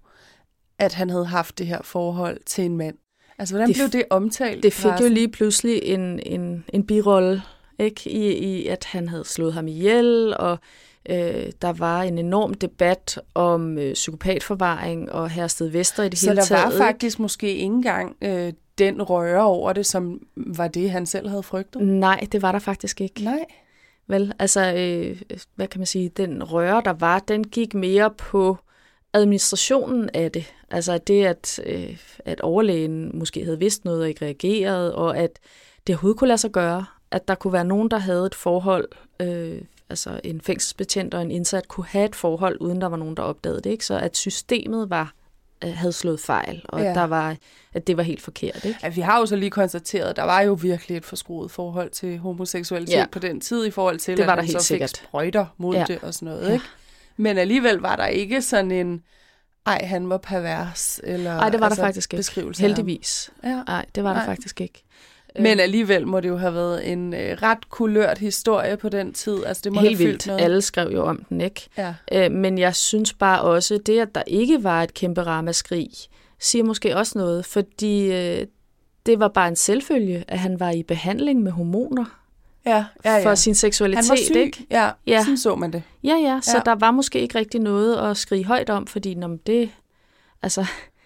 at han havde haft det her forhold til en mand? Altså, hvordan Det blev f- det omtalt? Det fik jo pressen? lige pludselig en, en, en birolle, ikke? I, i, at han havde slået ham ihjel, og øh, der var en enorm debat om øh, psykopatforvaring og Hersted Vester i det Så hele der taget. var ikke? faktisk måske ikke engang øh, den røre over det, som var det, han selv havde frygtet? Nej, det var der faktisk ikke. Nej. Vel, altså, øh, hvad kan man sige, den røre, der var, den gik mere på administrationen af det. Altså det, at, øh, at overlægen måske havde vidst noget og ikke reageret, og at det overhovedet kunne lade sig gøre, at der kunne være nogen, der havde et forhold, øh, altså en fængselsbetjent og en indsat kunne have et forhold, uden der var nogen, der opdagede det, ikke? Så at systemet var øh, havde slået fejl, og Ja. at, der var, at det var helt forkert, ikke? Ja, vi har jo så lige konstateret, at der var jo virkelig et forskruet forhold til homoseksualitet Ja. på den tid, i forhold til, Det var at der han helt så sikkert. fik sprøjter mod Ja. det og sådan noget. Ja. Ikke? Men alligevel var der ikke sådan en, ej, han var pervers, eller Nej, det var altså, der faktisk ikke. beskrivelse af ham. Heldigvis. Ja. Nej, det var Nej. der faktisk ikke. Men alligevel må det jo have været en øh, ret kulørt historie på den tid. Altså, det må Helt have vildt. fyldt noget. Alle skrev jo om den, ikke? Ja. Øh, men jeg synes bare også, det at der ikke var et kæmpe ramaskrig, siger måske også noget, fordi øh, det var bare en selvfølge, at han var i behandling med hormoner. ja, ja, ja. for sin seksualitet. Han var syg, ikke? Ja, Ja. sådan så man det. Ja, ja, så Ja. der var måske ikke rigtig noget at skrige højt om, fordi når det, altså,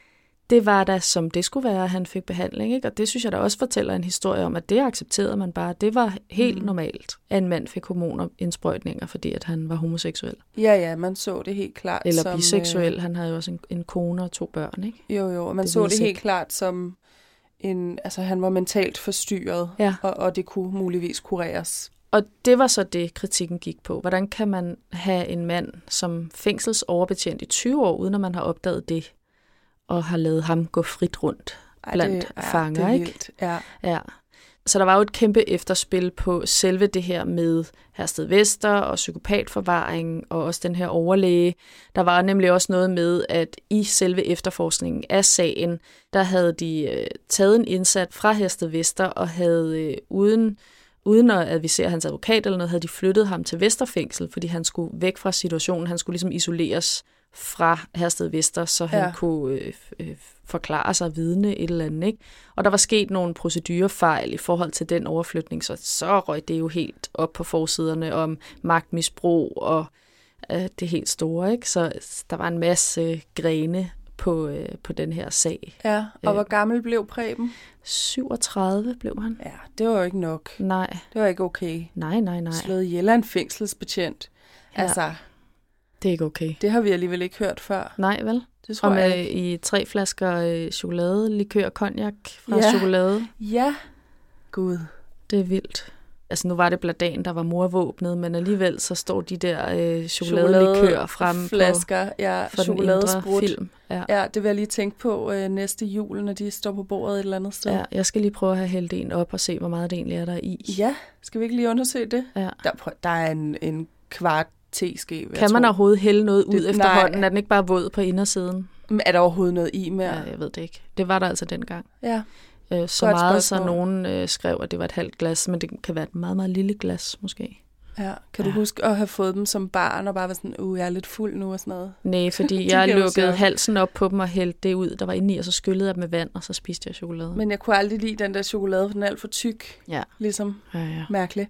det var da, som det skulle være, at han fik behandling. Ikke? Og det synes jeg da også fortæller en historie om, at det accepterede man bare. Det var helt Mm. normalt, at en mand fik hormonindsprøjtninger, fordi at han var homoseksuel. Ja, ja, man så det helt klart Eller som... biseksuel. Han havde jo også en, en kone og to børn, ikke? Øh, jo, jo, og man Det så ville det helt sætte- klart som en... Altså, han var mentalt forstyrret, Ja. og, og det kunne muligvis kureres. Og det var så det, kritikken gik på. Hvordan kan man have en mand som fængselsoverbetjent i tyve år, uden at man har opdaget det, og har lavet ham gå frit rundt Ej, blandt det, ja, fanger, det er ikke? vildt. Ja. Ja. Så der var jo et kæmpe efterspil på selve det her med Herstedvester og psykopatforvaring og også den her overlæge. Der var nemlig også noget med, at i selve efterforskningen af sagen, der havde de øh, taget en indsat fra Herstedvester og havde øh, uden, uden at advisere hans advokat eller noget, havde de flyttet ham til Vesterfængsel, fordi han skulle væk fra situationen. Han skulle ligesom isoleres fra Herstedvester, så han Ja. ja. kunne øh, øh, forklare sig vidne et eller andet. Ikke? Og der var sket nogle procedurefejl i forhold til den overflytning, så så røg det jo helt op på forsiderne om magtmisbrug og øh, det helt store. Ikke? Så der var en masse øh, grene på, øh, på den her sag. Ja, og Øh. hvor gammel blev Preben? syvogtredive blev han. Ja, det var jo ikke nok. Nej, Det var ikke okay. nej, nej, nej. Slået ihjel af en fængselsbetjent. Ja. Altså, Det er ikke okay. det har vi alligevel ikke hørt før. Nej, vel? Det tror Og jeg med ikke. i tre flasker øh, chokolade, likør, cognac fra Ja. chokolade. Ja, gud. Det er vildt. Altså nu var det Bladan, der var morvåbnet, men alligevel så står de der øh, chokoladelikør frem flasker, ja, på, for den indre chokoladesprut. film. Ja. Ja, det vil jeg lige tænke på øh, næste jul, når de står på bordet et eller andet sted. Ja, jeg skal lige prøve at have hældt en op og se, hvor meget det egentlig er, der er i. Ja, skal vi ikke lige undersøge det? Ja. Der, prøv- der er en, en kvart teske, vil jeg Kan man tro. overhovedet hælde noget ud Det- efterhånden? nej. Er den ikke bare våd på indersiden? Men er der overhovedet noget i mere? Ja, jeg ved det ikke. Det var der altså dengang. Ja. Øh, så Godt meget, så spørgsmål. nogen øh, skrev, at det var et halvt glas, men det kan være et meget, meget lille glas måske. ja. Kan du Ja. huske at have fået dem som barn og bare være sådan, uh, jeg er lidt fuld nu og sådan noget? Nej, fordi Det jeg giver jo lukkede chok. halsen op på dem og hældte det ud, der var inde i, og så skyllede jeg med vand, og så spiste jeg chokolade. Men jeg kunne aldrig lide den der chokolade, for den er alt for tyk. Ja. Ligesom Ja, ja. mærkeligt.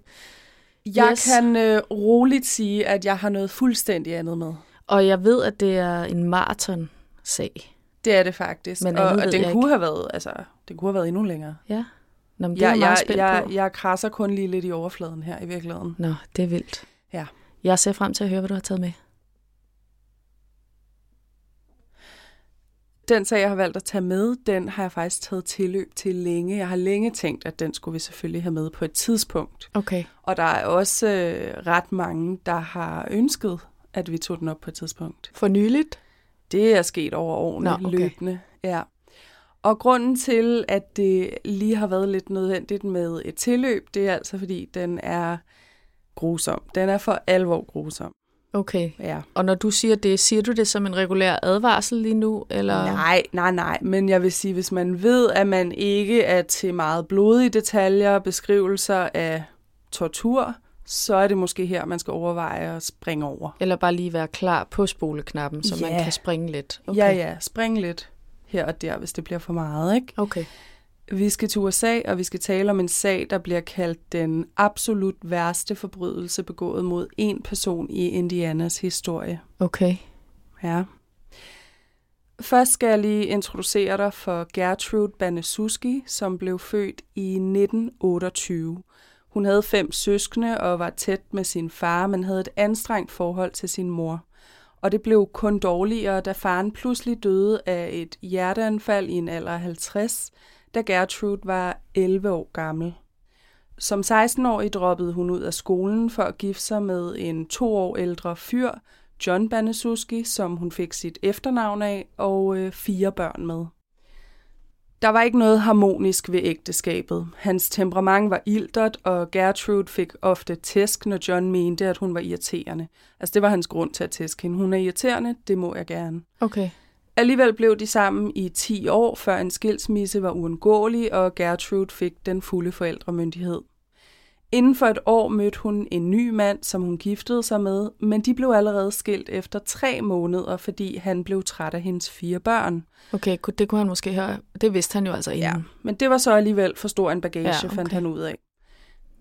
Jeg Yes. kan øh, roligt sige, at jeg har noget fuldstændig andet med. Og jeg ved, at det er en maraton-sag. Det er det faktisk. Men og andet og ved den jeg kunne ikke. have været, altså, det kunne have været endnu længere. Ja. Nå, men det er Jeg, jeg meget jeg, spændt jeg, på. jeg krasser kun lige lidt i overfladen her i virkeligheden. Nå, det er vildt. Ja. Jeg ser frem til at høre, hvad du har taget med. Den sag, jeg har valgt at tage med, den har jeg faktisk taget tilløb til længe. Jeg har længe tænkt, at den skulle vi selvfølgelig have med på et tidspunkt. Okay. Og der er også øh, ret mange, der har ønsket, at vi tog den op på et tidspunkt. For nyligt? Det er sket over årene, Nå, okay. løbende. Ja. Og grunden til, at det lige har været lidt nødvendigt med et tilløb, det er altså, fordi den er grusom. Den er for alvor grusom. Okay. Ja. Og når du siger det, siger du det som en regulær advarsel lige nu? Eller? Nej, nej, nej. Men jeg vil sige, hvis man ved, at man ikke er til meget blodige detaljer, beskrivelser af tortur, så er det måske her, man skal overveje at springe over. Eller bare lige være klar på spoleknappen, så Ja. man kan springe lidt? Okay. Ja, ja. Spring lidt her og der, hvis det bliver for meget, ikke? Okay. Vi skal til U S A, og vi skal tale om en sag, der bliver kaldt den absolut værste forbrydelse begået mod en person i Indianas historie. Okay. Ja. Først skal jeg lige introducere dig for Gertrude Banesuski, som blev født i nitten otteogtyve. Hun havde fem søskende og var tæt med sin far, men havde et anstrengt forhold til sin mor. Og det blev kun dårligere, da faren pludselig døde af et hjerteanfald i en alder af halvtreds, da Gertrude var elleve år gammel. Som seksten-årig droppede hun ud af skolen for at gifte sig med en to år ældre fyr, John Banesuski, som hun fik sit efternavn af, og øh, fire børn med. Der var ikke noget harmonisk ved ægteskabet. Hans temperament var iltert, og Gertrude fik ofte tæsk, når John mente, at hun var irriterende. Altså det var hans grund til at tæske hende. Hun er irriterende, det må jeg gerne. Okay. Alligevel blev de sammen i ti år, før en skilsmisse var uundgåelig, og Gertrude fik den fulde forældremyndighed. Inden for et år mødte hun en ny mand, som hun giftede sig med, men de blev allerede skilt efter tre måneder, fordi han blev træt af hendes fire børn. Okay, det kunne han måske høre. Det vidste han jo altså inden. Ja, men det var så alligevel for stor en bagage, Ja, ja, okay. okay. fandt han ud af.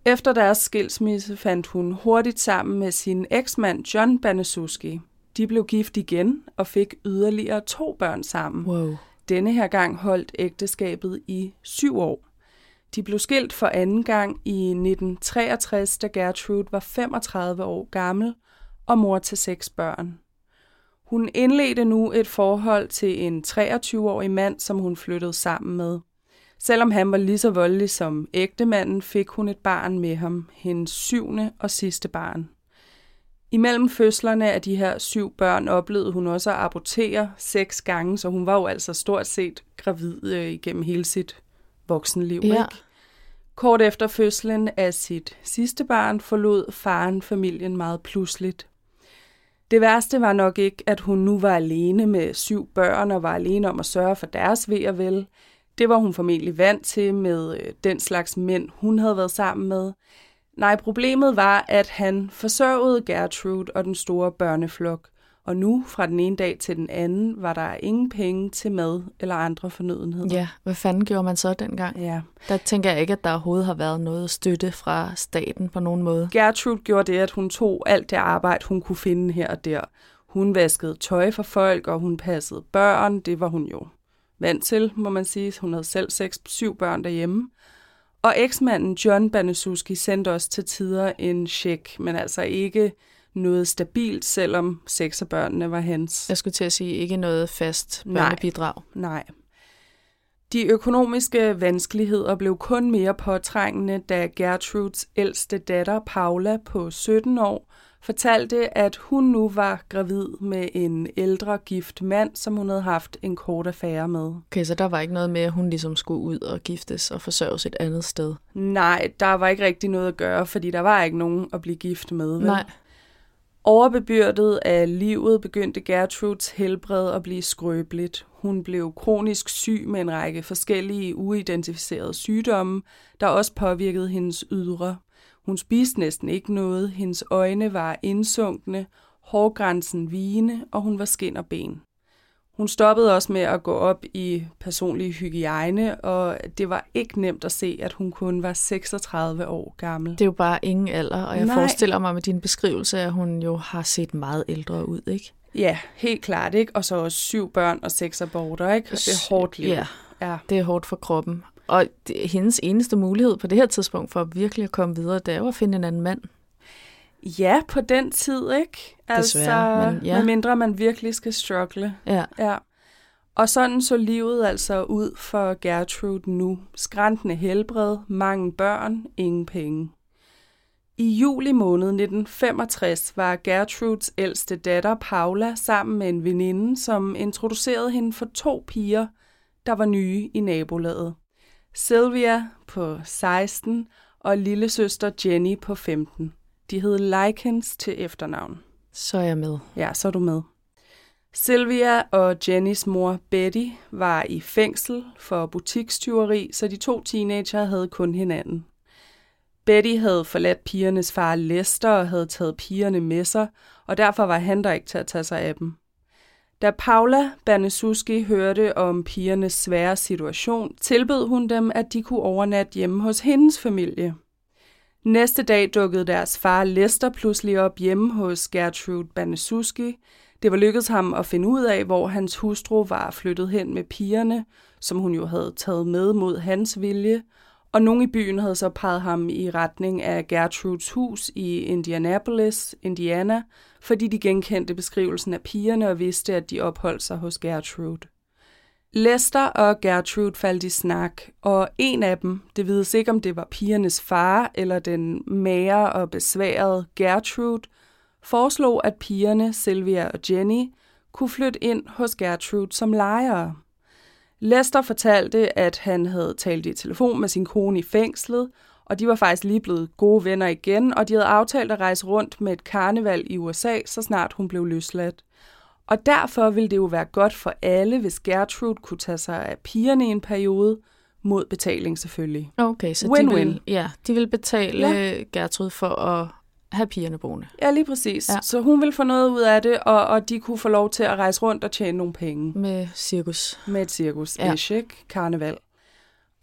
Efter deres skilsmisse fandt hun hurtigt sammen med sin eksmand John Banesuski. De blev gift igen og fik yderligere to børn sammen. Wow. Denne her gang holdt ægteskabet i syv år. De blev skilt for anden gang i nitten treogtres, da Gertrude var femogtredive år gammel og mor til seks børn. Hun indledte nu et forhold til en treogtyve-årig mand, som hun flyttede sammen med. Selvom han var lige så voldelig som ægtemanden, fik hun et barn med ham, hendes syvende og sidste barn. Imellem fødslerne af de her syv børn oplevede hun også at abortere seks gange, så hun var jo altså stort set gravid øh, igennem hele sit voksenliv. Ja. Ikke? Kort efter fødslen af sit sidste barn forlod faren familien meget pludseligt. Det værste var nok ikke, at hun nu var alene med syv børn og var alene om at sørge for deres ve og vel. Det var hun formentlig vant til med den slags mænd, hun havde været sammen med. Nej, problemet var, at han forsørgede Gertrude og den store børneflok. Og nu, fra den ene dag til den anden, var der ingen penge til mad eller andre fornødenheder. Ja, hvad fanden gjorde man så dengang? Ja. Der tænker jeg ikke, at der overhovedet har været noget støtte fra staten på nogen måde. Gertrude gjorde det, at hun tog alt det arbejde, hun kunne finde her og der. Hun vaskede tøj for folk, og hun passede børn. Det var hun jo vant til, må man sige. Hun havde selv seks, syv børn derhjemme. Og eksmanden John Banesuski sendte også til tider en check, men altså ikke noget stabilt, selvom seks af børnene var hans. Jeg skulle til at sige, ikke noget fast børnebidrag. Nej, nej. De økonomiske vanskeligheder blev kun mere påtrængende, da Gertrudes ældste datter, Paula, på sytten år, fortalte, at hun nu var gravid med en ældre gift mand, som hun havde haft en kort affære med. Okay, så der var ikke noget med, at hun ligesom skulle ud og giftes og forsørges et andet sted? Nej, der var ikke rigtig noget at gøre, fordi der var ikke nogen at blive gift med. Vel? Nej. Overbebyrdet af livet begyndte Gertrudes helbred at blive skrøbeligt. Hun blev kronisk syg med en række forskellige uidentificerede sygdomme, der også påvirkede hendes ydre. Hun spiste næsten ikke noget, hendes øjne var indsunkne, hårgrænsen vigende, og hun var skind og ben. Hun stoppede også med at gå op i personlig hygiejne, og det var ikke nemt at se, at hun kun var seksogtredive år gammel. Det er jo bare ingen alder, og jeg Nej. forestiller mig med din beskrivelse, at hun jo har set meget ældre ud, ikke? Ja, helt klart, ikke? Og så også syv børn og seks aborter, ikke? Det er hårdt liv. Ja, ja. Det er hårdt for kroppen. Og det, hendes eneste mulighed på det her tidspunkt for at virkelig at komme videre, det er jo at finde en anden mand. Ja, på den tid, ikke? Desværre, altså, men ja. Medmindre man virkelig skal struggle. Ja. Ja. Og sådan så livet altså ud for Gertrude nu. Skrantende helbred, mange børn, ingen penge. I juli måned nitten femogtres var Gertrudes ældste datter, Paula, sammen med en veninde, som introducerede hende for to piger, der var nye i nabolaget. Sylvia på seksten og lillesøster Jenny på femten. De hed Likens til efternavn. Så er jeg med. Ja, så er du med. Sylvia og Jennys mor Betty var i fængsel for butikstyveri, så de to teenager havde kun hinanden. Betty havde forladt pigernes far Lester og havde taget pigerne med sig, og derfor var han der ikke til at tage sig af dem. Da Paula Banesuski hørte om pigernes svære situation, tilbød hun dem, at de kunne overnatte hjemme hos hendes familie. Næste dag dukkede deres far Lester pludselig op hjemme hos Gertrude Banesuski. Det var lykkedes ham at finde ud af, hvor hans hustru var flyttet hen med pigerne, som hun jo havde taget med mod hans vilje, og nogen i byen havde så peget ham i retning af Gertrudes hus i Indianapolis, Indiana, fordi de genkendte beskrivelsen af pigerne og vidste, at de opholdt sig hos Gertrude. Lester og Gertrude faldt i snak, og en af dem, det vides ikke om det var pigernes far eller den magre og besværede Gertrude, foreslog, at pigerne, Sylvia og Jenny, kunne flytte ind hos Gertrude som lejere. Lester fortalte, at han havde talt i telefon med sin kone i fængslet, og de var faktisk lige blevet gode venner igen, og de havde aftalt at rejse rundt med et karneval i U S A, så snart hun blev løsladt. Og derfor ville det jo være godt for alle, hvis Gertrude kunne tage sig af pigerne i en periode, mod betaling selvfølgelig. Okay, så Win-win. de vil, ja, de vil betale Ja. Gertrude for at have pigerne boende. Ja, lige præcis. Ja. Ja. Så hun ville få noget ud af det, og, og de kunne få lov til at rejse rundt og tjene nogle penge. Med cirkus. Med et cirkus, Ja. ja. Karneval.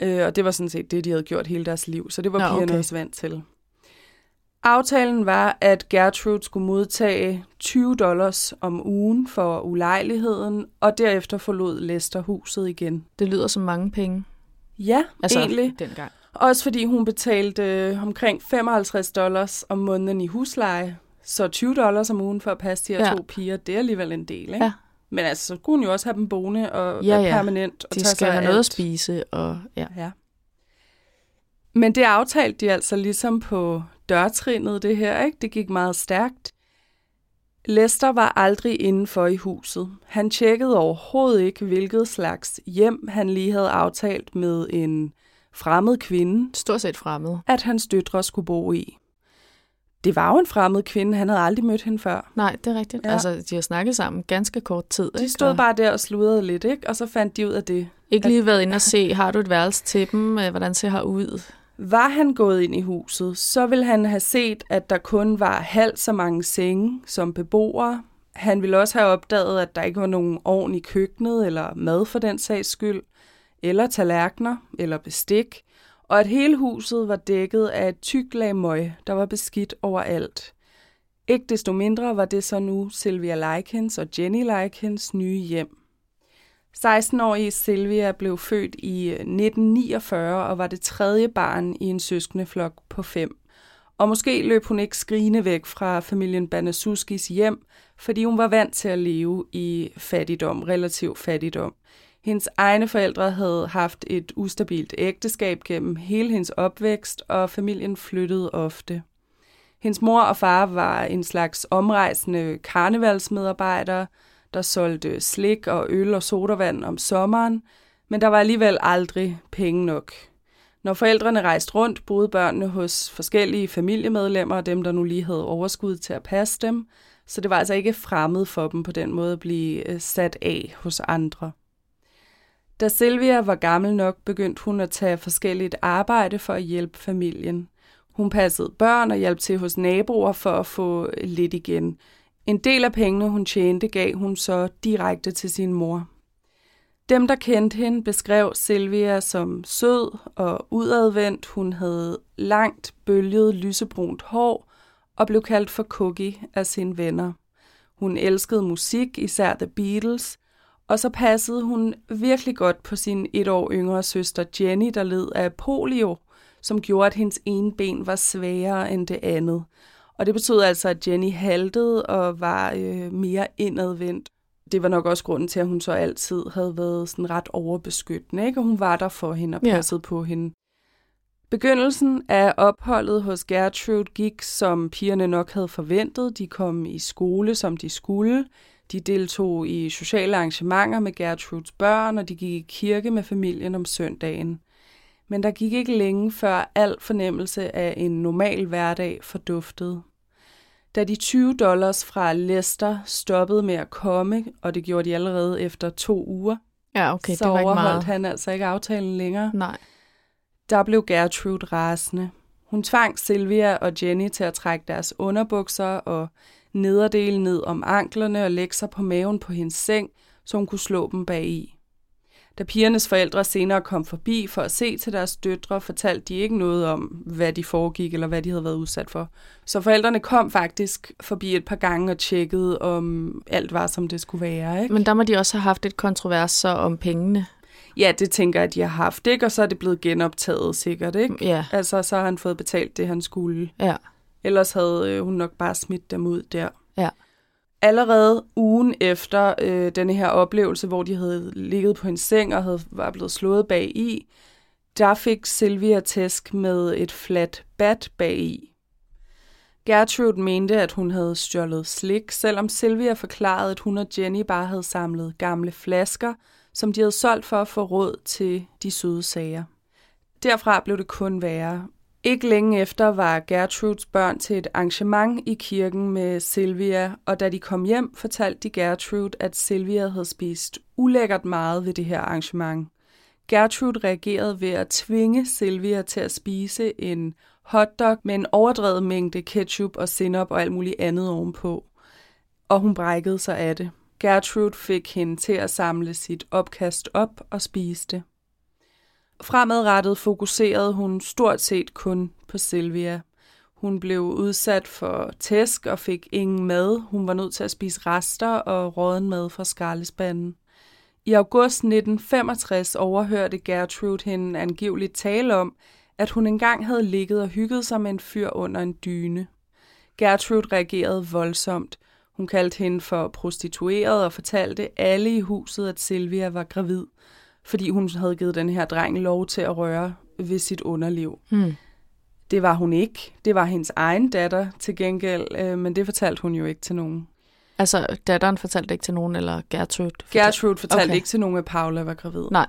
Øh, og det var sådan set det, de havde gjort hele deres liv, så det var Nå, pigerne okay. også vant til. Aftalen var, at Gertrude skulle modtage tyve dollars om ugen for ulejligheden, og derefter forlod Lester huset igen. Det lyder som mange penge. Ja, Altså, egentlig. dengang. Også fordi hun betalte øh, omkring femoghalvtreds dollars om måneden i husleje. Så tyve dollars om ugen for at passe de her Ja. to piger, det er alligevel en del, ikke? Ja. Men altså, så kunne hun jo også have dem boende og Ja, være ja. permanent. Og De tage sig skal af have noget at alt. spise, og ja. Ja. Men det aftalte de altså ligesom på dørtrinnet, det her, ikke? Det gik meget stærkt. Lester var aldrig indenfor i huset. Han tjekkede overhovedet ikke, hvilket slags hjem han lige havde aftalt med en fremmed kvinde, Stort set fremmed. at hans døtre skulle bo i. Det var jo en fremmed kvinde, han havde aldrig mødt hende før. Nej, det er rigtigt. Ja. Ja. Altså, de har snakket sammen ganske kort tid. De ikke? stod Og bare der og sludrede lidt, ikke? Og så fandt de ud af det. ikke lige været inde og se, har du et værelse til dem? Øh, Hvordan ser her ud? Var han gået ind i huset, så ville han have set, at der kun var halvt så mange senge som beboere. Han ville også have opdaget, at der ikke var nogen ovn i køkkenet, eller mad for den sags skyld, eller tallerkener, eller bestik, og at hele huset var dækket af et tykt lag møg, der var beskidt overalt. Ikke desto mindre var det så nu Sylvia Likens og Jenny Likens nye hjem. seksten-årige Sylvia blev født i nitten niogfyrre og var det tredje barn i en søskendeflok på fem. Og måske løb hun ikke skrigende væk fra familien Banasuskis hjem, fordi hun var vant til at leve i fattigdom, relativ fattigdom. Hendes egne forældre havde haft et ustabilt ægteskab gennem hele hendes opvækst, og familien flyttede ofte. Hendes mor og far var en slags omrejsende karnevalsmedarbejdere, der solgte slik og øl og sodavand om sommeren, men der var alligevel aldrig penge nok. Når forældrene rejste rundt, boede børnene hos forskellige familiemedlemmer og dem, der nu lige havde overskud til at passe dem, så det var altså ikke fremmed for dem på den måde at blive sat af hos andre. Da Sylvia var gammel nok, begyndte hun at tage forskelligt arbejde for at hjælpe familien. Hun passede børn og hjalp til hos naboer for at få lidt igen. En del af pengene, hun tjente, gav hun så direkte til sin mor. Dem, der kendte hende, beskrev Sylvia som sød og udadvendt. Hun havde langt, bølget, lysebrunt hår og blev kaldt for Cookie af sine venner. Hun elskede musik, især The Beatles, og så passede hun virkelig godt på sin et år yngre søster Jenny, der led af polio, som gjorde, at hendes ene ben var svagere end det andet. Og det betød altså, at Jenny haltede og var øh, mere indadvendt. Det var nok også grunden til, at hun så altid havde været sådan ret overbeskyttende, ikke? Og hun var der for hende og passede ja. på hende. Begyndelsen af opholdet hos Gertrude gik, som pigerne nok havde forventet. De kom i skole, som de skulle. De deltog i sociale arrangementer med Gertrudes børn, og de gik i kirke med familien om søndagen. Men der gik ikke længe, før al fornemmelse af en normal hverdag forduftede. Da de tyve dollars fra Lester stoppede med at komme, og det gjorde de allerede efter to uger, Ja, okay, så det var ikke overholdt meget. han altså ikke aftalen længere. Nej. Der blev Gertrude rasende. Hun tvang Sylvia og Jenny til at trække deres underbukser og nederdele ned om anklerne og lægge sig på maven på hendes seng, så hun kunne slå dem bagi. Da pigernes forældre senere kom forbi for at se til deres døtre, fortalte de ikke noget om, hvad de foregik eller hvad de havde været udsat for. Så forældrene kom faktisk forbi et par gange og tjekkede, om alt var, som det skulle være, ikke? Men der må de også have haft et kontrovers så om pengene. Ja, det tænker jeg, at de har haft, ikke? Og så er det blevet genoptaget sikkert, ikke? Ja. Altså, så har han fået betalt det, han skulle. Ja. Ellers havde øh, hun nok bare smidt dem ud der. Ja. Allerede ugen efter øh, denne her oplevelse, hvor de havde ligget på en seng og havde, var blevet slået bag i, der fik Sylvia tæsk med et fladt bat bag i. Gertrude mente, at hun havde stjålet slik, selvom Sylvia forklarede, at hun og Jenny bare havde samlet gamle flasker, som de havde solgt for at få råd til de søde sager. Derfra blev det kun værre. Ikke længe efter var Gertrudes børn til et arrangement i kirken med Sylvia, og da de kom hjem, fortalte de Gertrude, at Sylvia havde spist ulækkert meget ved det her arrangement. Gertrude reagerede ved at tvinge Sylvia til at spise en hotdog med en overdrevet mængde ketchup og sennep og alt muligt andet ovenpå. Og hun brækkede sig af det. Gertrude fik hende til at samle sit opkast op og spise det. Fremadrettet fokuserede hun stort set kun på Sylvia. Hun blev udsat for tæsk og fik ingen mad. Hun var nødt til at spise rester og rådden mad fra skraldespanden. I august nitten femogtres overhørte Gertrude hende angiveligt tale om, at hun engang havde ligget og hygget sig med en fyr under en dyne. Gertrude reagerede voldsomt. Hun kaldte hende for prostitueret og fortalte alle i huset, at Sylvia var gravid, fordi hun havde givet den her dreng lov til at røre ved sit underliv. Hmm. Det var hun ikke. Det var hendes egen datter til gengæld, øh, men det fortalte hun jo ikke til nogen. Altså, datteren fortalte ikke til nogen, eller Gertrude? Fortalte... Gertrude fortalte okay. ikke til nogen, at Paula var gravid. Nej.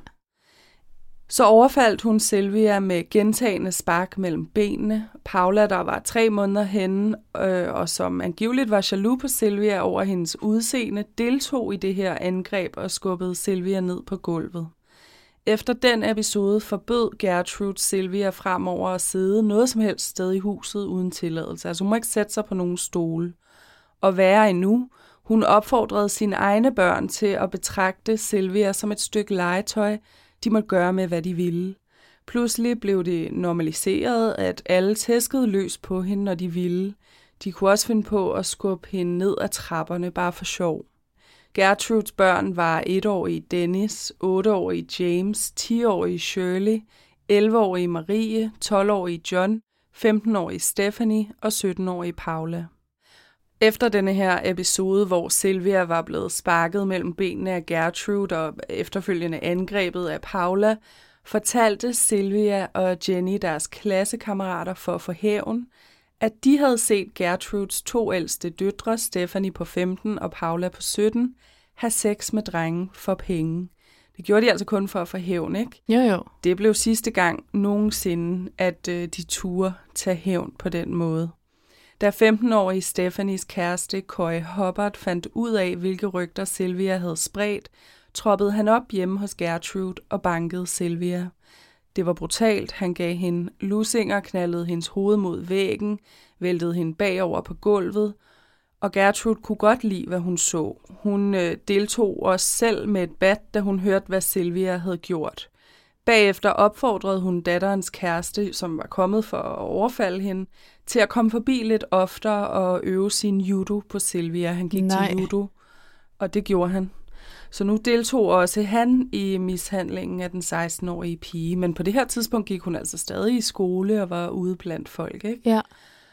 Så overfaldt hun Sylvia med gentagende spark mellem benene. Paula, der var tre måneder henne, øh, og som angiveligt var jaloux på Sylvia over hendes udseende, deltog i det her angreb og skubbede Sylvia ned på gulvet. Efter den episode forbød Gertrude Sylvia fremover at sidde noget som helst sted i huset uden tilladelse. Altså hun må ikke sætte sig på nogen stole. Og værre endnu, hun opfordrede sine egne børn til at betragte Sylvia som et stykke legetøj, de måtte gøre med, hvad de ville. Pludselig blev det normaliseret, at alle tæskede løs på hende, når de ville. De kunne også finde på at skubbe hende ned ad trapperne, bare for sjov. Gertrudes børn var etårige Dennis, otteårige James, tiårige Shirley, elleveårige Marie, tolvårige John, femtenårige Stephanie og syttenårige Paula. Efter denne her episode, hvor Sylvia var blevet sparket mellem benene af Gertrude og efterfølgende angrebet af Paula, fortalte Sylvia og Jenny deres klassekammerater for at få hævn, at de havde set Gertrudes to ældste døtre, Stephanie på femten og Paula på sytten, have sex med drenge for penge. Det gjorde de altså kun for at få hævn, ikke? Jo, jo. Det blev sidste gang nogensinde, at øh, de turde tage hævn på den måde. Da femten-årige Stephanies kæreste, Coy Hubbard, fandt ud af, hvilke rygter Sylvia havde spredt, troppede han op hjemme hos Gertrude og bankede Sylvia. Det var brutalt. Han gav hende lussinger, knaldede hendes hoved mod væggen, væltede hende bagover på gulvet, og Gertrude kunne godt lide, hvad hun så. Hun øh, deltog også selv med et bat, da hun hørte, hvad Sylvia havde gjort. Bagefter opfordrede hun datterens kæreste, som var kommet for at overfalde hende, til at komme forbi lidt oftere og øve sin judo på Sylvia. Han gik Nej. til judo, og det gjorde han. Så nu deltog også han i mishandlingen af den seksten-årige pige, men på det her tidspunkt gik hun altså stadig i skole og var ude blandt folk, ikke? Ja.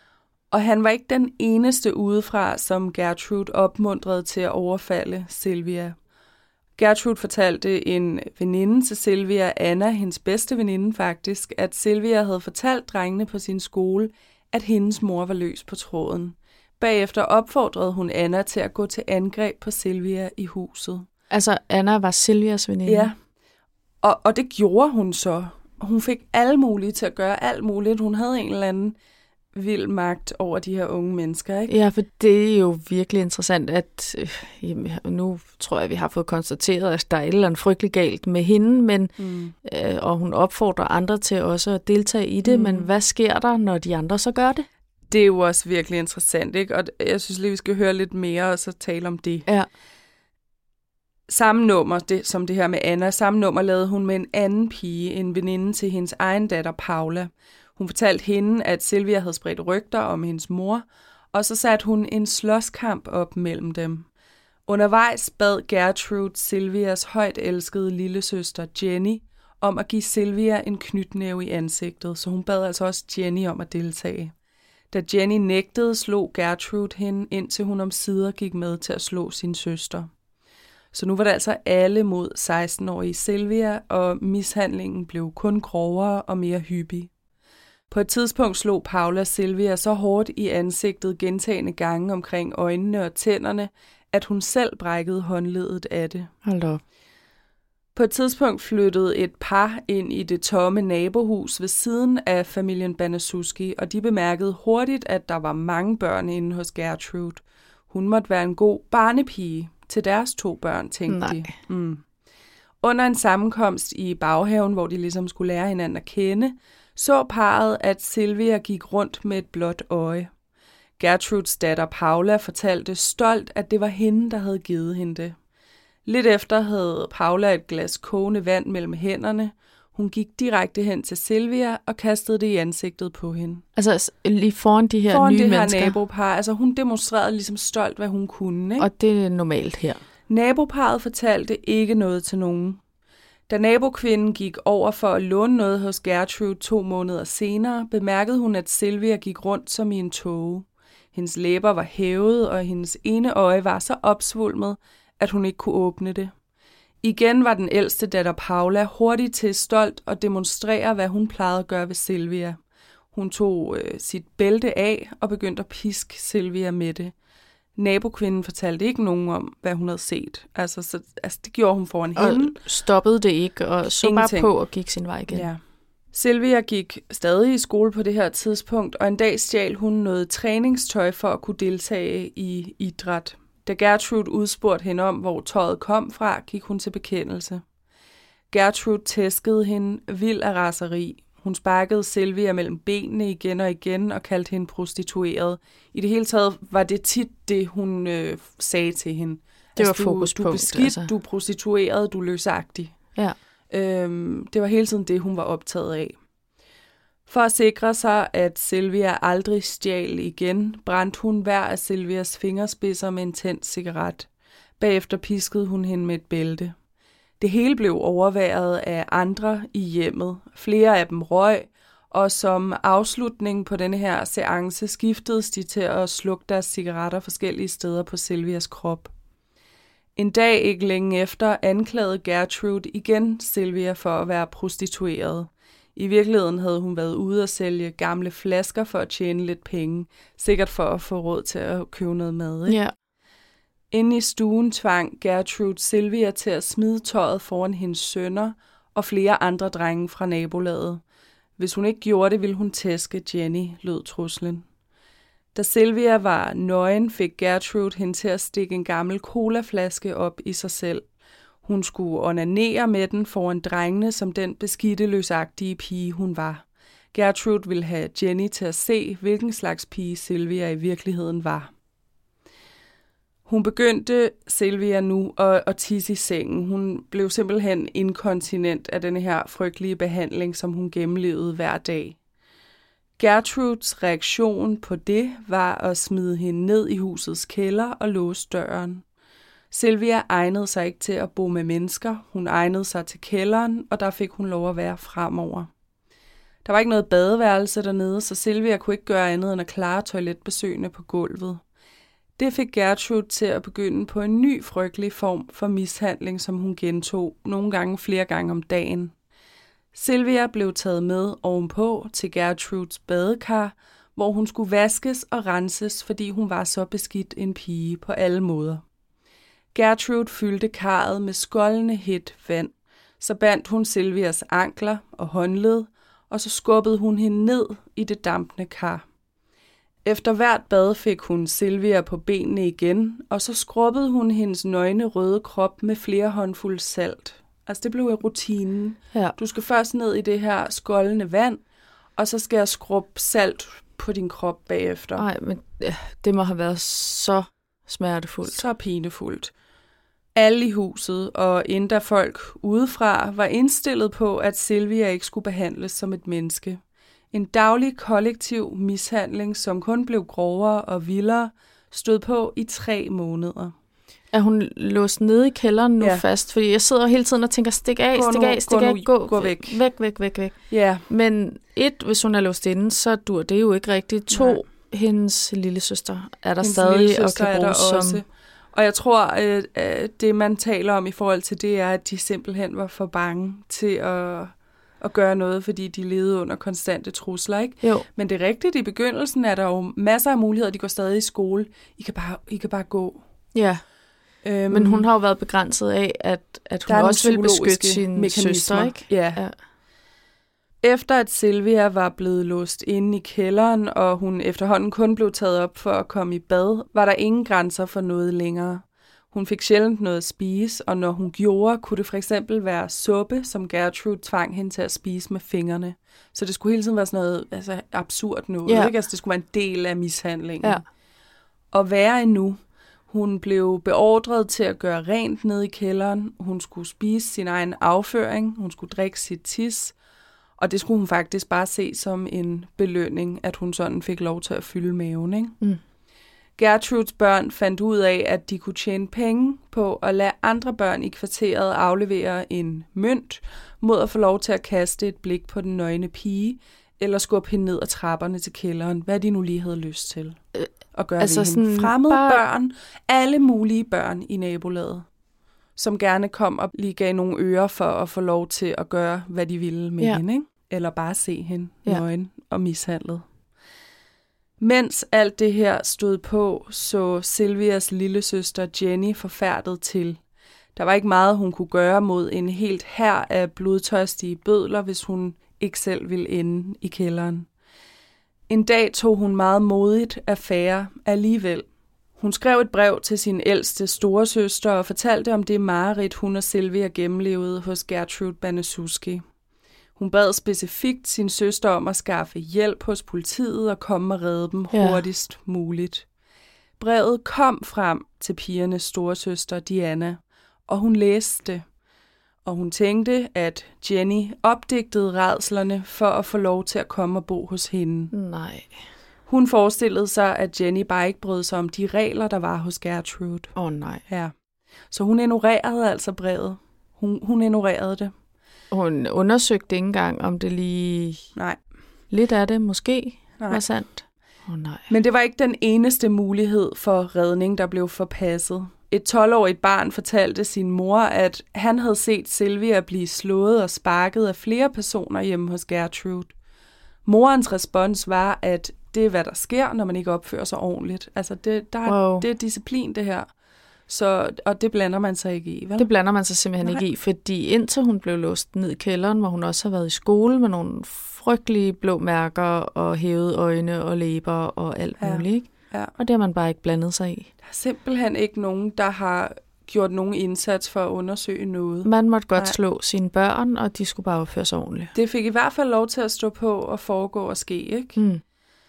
Og han var ikke den eneste udefra, som Gertrude opmuntrede til at overfalde Sylvia. Gertrude fortalte en veninde til Sylvia, Anna, hendes bedste veninde faktisk, at Sylvia havde fortalt drengene på sin skole, at hendes mor var løs på tråden. Bagefter opfordrede hun Anna til at gå til angreb på Sylvia i huset. Altså, Anna var Sylvias veninde? Ja, og, og det gjorde hun så. Hun fik alle mulige til at gøre alt muligt. Hun havde en eller anden vild magt over de her unge mennesker, ikke? Ja, for det er jo virkelig interessant, at øh, nu tror jeg, vi har fået konstateret, at der er et eller andet frygtelig galt med hende, men, mm. øh, og hun opfordrer andre til også at deltage i det, mm. men hvad sker der, når de andre så gør det? Det er jo også virkelig interessant, ikke? Og jeg synes lige, vi skal høre lidt mere og så tale om det. Ja. Samme nummer, det, som det her med Anna, samme nummer lavede hun med en anden pige, en veninde til hendes egen datter Paula. Hun fortalte hende, at Sylvia havde spredt rygter om hendes mor, og så satte hun en slåskamp op mellem dem. Undervejs bad Gertrude Sylvias højt elskede lillesøster Jenny om at give Sylvia en knytnæve i ansigtet, så hun bad altså også Jenny om at deltage. Da Jenny nægtede, slog Gertrude hende, indtil hun omsider gik med til at slå sin søster. Så nu var det altså alle mod seksten-årige Sylvia, og mishandlingen blev kun grovere og mere hyppig. På et tidspunkt slog Paula Sylvia så hårdt i ansigtet gentagne gange omkring øjnene og tænderne, at hun selv brækkede håndleddet af det. Hold da. På et tidspunkt flyttede et par ind i det tomme nabohus ved siden af familien Banaszewski, og de bemærkede hurtigt, at der var mange børn inde hos Gertrude. Hun måtte være en god barnepige til deres to børn, tænkte Nej. de. Mm. Under en sammenkomst i baghaven, hvor de ligesom skulle lære hinanden at kende, så parret, at Sylvia gik rundt med et blåt øje. Gertrudes datter Paula fortalte stolt, at det var hende, der havde givet hende det. Lidt efter havde Paula et glas kogende vand mellem hænderne. Hun gik direkte hen til Sylvia og kastede det i ansigtet på hende. Altså lige foran de her foran nye det her mennesker? nabopar. Altså hun demonstrerede ligesom stolt, hvad hun kunne. Ikke? Og det er normalt her? Naboparet fortalte ikke noget til nogen. Da nabokvinden gik over for at låne noget hos Gertrude to måneder senere, bemærkede hun, at Sylvia gik rundt som i en tåge. Hendes læber var hævet, og hendes ene øje var så opsvulmet, at hun ikke kunne åbne det. Igen var den ældste datter Paula hurtig til stolt at demonstrere, hvad hun plejede at gøre ved Sylvia. Hun tog øh, sit bælte af og begyndte at piske Sylvia med det. Nabokvinden fortalte ikke nogen om, hvad hun havde set. Altså, så, altså det gjorde hun foran og hende. Stoppede det ikke, og så Ingenting. bare på og gik sin vej igen. Ja. Sylvia gik stadig i skole på det her tidspunkt, og en dag stjal hun noget træningstøj for at kunne deltage i idræt. Da Gertrude udspurgte hende om, hvor tøjet kom fra, gik hun til bekendelse. Gertrude tæskede hende vild af raseri. Hun sparkede Sylvia mellem benene igen og igen og kaldte hende prostitueret. I det hele taget var det tit det, hun øh, sagde til hende. Det var altså, fokuspunkt. Du er beskidt, altså. du er prostitueret, du er løsagtig. Ja. Øhm, det var hele tiden det, hun var optaget af. For at sikre sig, at Sylvia aldrig stjal igen, brændte hun hver af Sylvias fingerspidser med en tændt cigaret. Bagefter piskede hun hende med et bælte. Det hele blev overværet af andre i hjemmet. Flere af dem røg, og som afslutning på denne her seance skiftedes de til at slukke deres cigaretter forskellige steder på Sylvias krop. En dag ikke længe efter anklagede Gertrude igen Sylvia for at være prostitueret. I virkeligheden havde hun været ude at sælge gamle flasker for at tjene lidt penge, sikkert for at få råd til at købe noget mad. Ikke? Ja. Inde i stuen tvang Gertrude Sylvia til at smide tøjet foran hendes sønner og flere andre drenge fra nabolaget. Hvis hun ikke gjorde det, ville hun tæske Jenny, lød truslen. Da Sylvia var nøgen, fik Gertrude hende til at stikke en gammel colaflaske op i sig selv. Hun skulle onanere med den foran drengene som den beskidte, løsagtige pige, hun var. Gertrude ville have Jenny til at se, hvilken slags pige Sylvia i virkeligheden var. Hun begyndte Sylvia nu at, at tisse i sengen. Hun blev simpelthen inkontinent af denne her frygtelige behandling, som hun gennemlevede hver dag. Gertrudes reaktion på det var at smide hende ned i husets kælder og låse døren. Sylvia egnede sig ikke til at bo med mennesker. Hun egnede sig til kælderen, og der fik hun lov at være fremover. Der var ikke noget badeværelse dernede, så Sylvia kunne ikke gøre andet end at klare toiletbesøgene på gulvet. Det fik Gertrude til at begynde på en ny frygtelig form for mishandling, som hun gentog nogle gange flere gange om dagen. Sylvia blev taget med ovenpå til Gertrudes badekar, hvor hun skulle vaskes og renses, fordi hun var så beskidt en pige på alle måder. Gertrude fyldte karret med skoldende hedt vand, så bandt hun Sylvias ankler og håndled, og så skubbede hun hende ned i det dampende kar. Efter hvert bad fik hun Sylvia på benene igen, og så skrubbede hun hendes nøgne røde krop med flere håndfulde salt. Altså det blev rutinen. Ja. Du skal først ned i det her skoldende vand, og så skal jeg skrubbe salt på din krop bagefter. Nej, men det må have været så smertefuldt. Så pinefuldt. Alle i huset og endda folk udefra var indstillet på, at Sylvia ikke skulle behandles som et menneske. En daglig kollektiv mishandling, som kun blev grovere og vildere, stod på i tre måneder. Er hun låst nede i kælderen nu ja. fast? Fordi jeg sidder hele tiden og tænker, stik af, gå stik nu, af, stik gå af, nu, gå, gå væk. væk, væk, væk, væk. Ja. Men et, hvis hun er låst inde, så dur det jo ikke rigtigt. To, Nej. hendes lille søster er der hendes stadig og kan bruges som... Også. Og jeg tror, at det man taler om i forhold til det, er, at de simpelthen var for bange til at, at gøre noget, fordi de levede under konstante trusler, ikke? Jo. Men det er rigtigt, i begyndelsen er der jo masser af muligheder, de går stadig i skole. I kan bare, I kan bare gå. Ja, øhm, men hun har jo været begrænset af, at, at hun også vil beskytte sin søster, ikke? Ja. ja. Efter at Sylvia var blevet låst inde i kælderen, og hun efterhånden kun blev taget op for at komme i bad, var der ingen grænser for noget længere. Hun fik sjældent noget at spise, og når hun gjorde, kunne det for eksempel være suppe, som Gertrude tvang hende til at spise med fingrene. Så det skulle hele tiden være sådan noget altså, absurd noget, ja. ikke? Altså, det skulle være en del af mishandlingen. Ja. Og værre endnu, Hun blev beordret til at gøre rent nede i kælderen. Hun skulle spise sin egen afføring. Hun skulle drikke sit tis. Og det skulle hun faktisk bare se som en belønning, at hun sådan fik lov til at fylde maven, ikke? Mm. Gertrudes børn fandt ud af, at de kunne tjene penge på at lade andre børn i kvarteret aflevere en mønt, mod at få lov til at kaste et blik på den nøgne pige, eller skubbe hende ned ad trapperne til kælderen, hvad de nu lige havde lyst til at gøre altså ved hende. Fremmede bare... børn, alle mulige børn i nabolaget, som gerne kom og lige gav nogle ører for at få lov til at gøre, hvad de ville med ja. hende, ikke? Eller bare se hende ja. nøgen og mishandlet. Mens alt det her stod på, så Sylvias lillesøster Jenny forfærdet til. Der var ikke meget, hun kunne gøre mod en helt hær af blodtørstige bødler, hvis hun ikke selv ville ende i kælderen. En dag tog hun meget modigt affære alligevel. Hun skrev et brev til sin ældste storesøster og fortalte om det mareridt, hun og Sylvia gennemlevede hos Gertrude Banesuski. Hun bad specifikt sin søster om at skaffe hjælp hos politiet og komme og redde dem ja. hurtigst muligt. Brevet kom frem til pigernes storesøster Diana, og hun læste det. Og hun tænkte, at Jenny opdigtede rædslerne for at få lov til at komme og bo hos hende. Nej. Hun forestillede sig, at Jenny bare ikke brød sig om de regler, der var hos Gertrude. Åh oh, nej. Ja. Så hun ignorerede altså brevet. Hun, hun ignorerede det. Hun undersøgte ikke engang, om det lige... Nej. Lidt af det måske nej. var sandt. Åh oh, nej. Men det var ikke den eneste mulighed for redning, der blev forpasset. Et tolv-årigt barn fortalte sin mor, at han havde set Sylvia blive slået og sparket af flere personer hjemme hos Gertrude. Morens respons var, at det er, hvad der sker, når man ikke opfører sig ordentligt. Altså, det, der er, wow. det er disciplin, det her. Så, og det blander man sig ikke i, vel? Det blander man sig simpelthen Nej. ikke i, fordi indtil hun blev låst ned i kælderen, hvor hun også har været i skole med nogle frygtelige blå mærker og hævede øjne og læber og alt ja. muligt, ikke? Ja. Og det har man bare ikke blandet sig i. Der er simpelthen ikke nogen, der har gjort nogen indsats for at undersøge noget. Man måtte godt Nej. slå sine børn, og de skulle bare opføre sig ordentligt. Det fik i hvert fald lov til at stå på og foregå og ske, ikke? Hmm.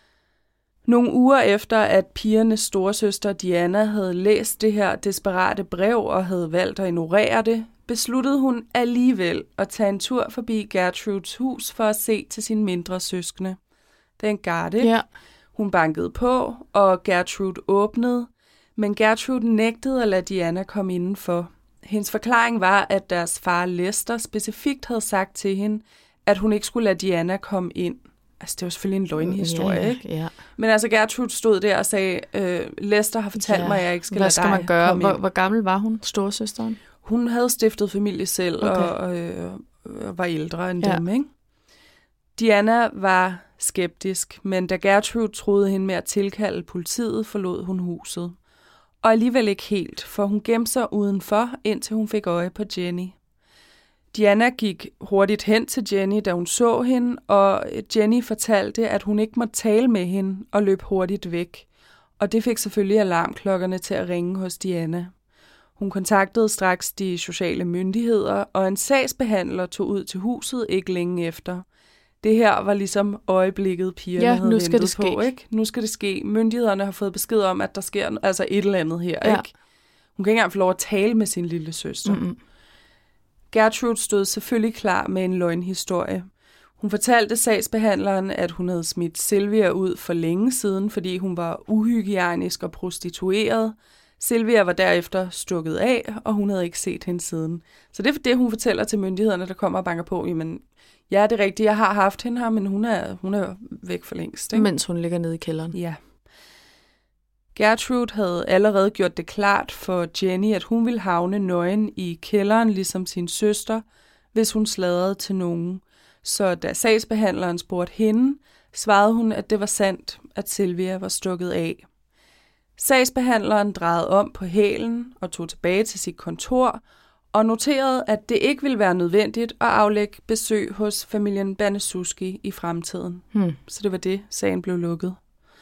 Nogle uger efter, at pigernes storesøster Diana havde læst det her desperate brev og havde valgt at ignorere det, besluttede hun alligevel at tage en tur forbi Gertrudes hus for at se til sine mindre søskende. Den garde. Ja. Hun bankede på, og Gertrude åbnede, men Gertrude nægtede at lade Diana komme indenfor. Hendes forklaring var, at deres far Lester specifikt havde sagt til hende, at hun ikke skulle lade Diana komme ind. Altså, det var selvfølgelig en løgnhistorie, ja, ikke? Ja. Men altså, Gertrude stod der og sagde, øh, Lester har fortalt ja. mig, at jeg ikke skal Hvad lade skal dig man gøre? komme Hvor, ind. hvor gammel var hun, storesøsteren? Hun havde stiftet familie selv okay. og øh, var ældre end ja. dem, ikke? Diana var skeptisk, men da Gertrude troede hende med at tilkalde politiet, forlod hun huset. Og alligevel ikke helt, for hun gemte sig udenfor, indtil hun fik øje på Jenny. Diana gik hurtigt hen til Jenny, da hun så hende, og Jenny fortalte, at hun ikke måtte tale med hende og løb hurtigt væk. Og det fik selvfølgelig alarmklokkerne til at ringe hos Diana. Hun kontaktede straks de sociale myndigheder, og en sagsbehandler tog ud til huset ikke længe efter. Det her var ligesom øjeblikket, pigerne ja, havde nu skal ventet det ske. på, ikke? Nu skal det ske. Myndighederne har fået besked om, at der sker altså et eller andet her, ja. ikke? Hun kan ikke engang få lov at tale med sin lille søster. Mm-hmm. Gertrude stod selvfølgelig klar med en løgnhistorie. Hun fortalte sagsbehandleren, at hun havde smidt Sylvia ud for længe siden, fordi hun var uhygiejnisk og prostitueret. Sylvia var derefter stukket af, og hun havde ikke set hende siden. Så det er det, hun fortæller til myndighederne, der kommer og banker på. Jamen, ja, det er rigtigt, jeg har haft hende her, men hun er, hun er væk for længst. Ikke? Mens hun ligger nede i kælderen. Ja. Gertrude havde allerede gjort det klart for Jenny, at hun ville havne nøgen i kælderen, ligesom sin søster, hvis hun sladrede til nogen. Så da sagsbehandleren spurgte hende, svarede hun, at det var sandt, at Sylvia var stukket af. Sagsbehandleren drejede om på hælen og tog tilbage til sit kontor og noterede, at det ikke ville være nødvendigt at aflægge besøg hos familien Banesuski i fremtiden. Hmm. Så det var det, sagen blev lukket.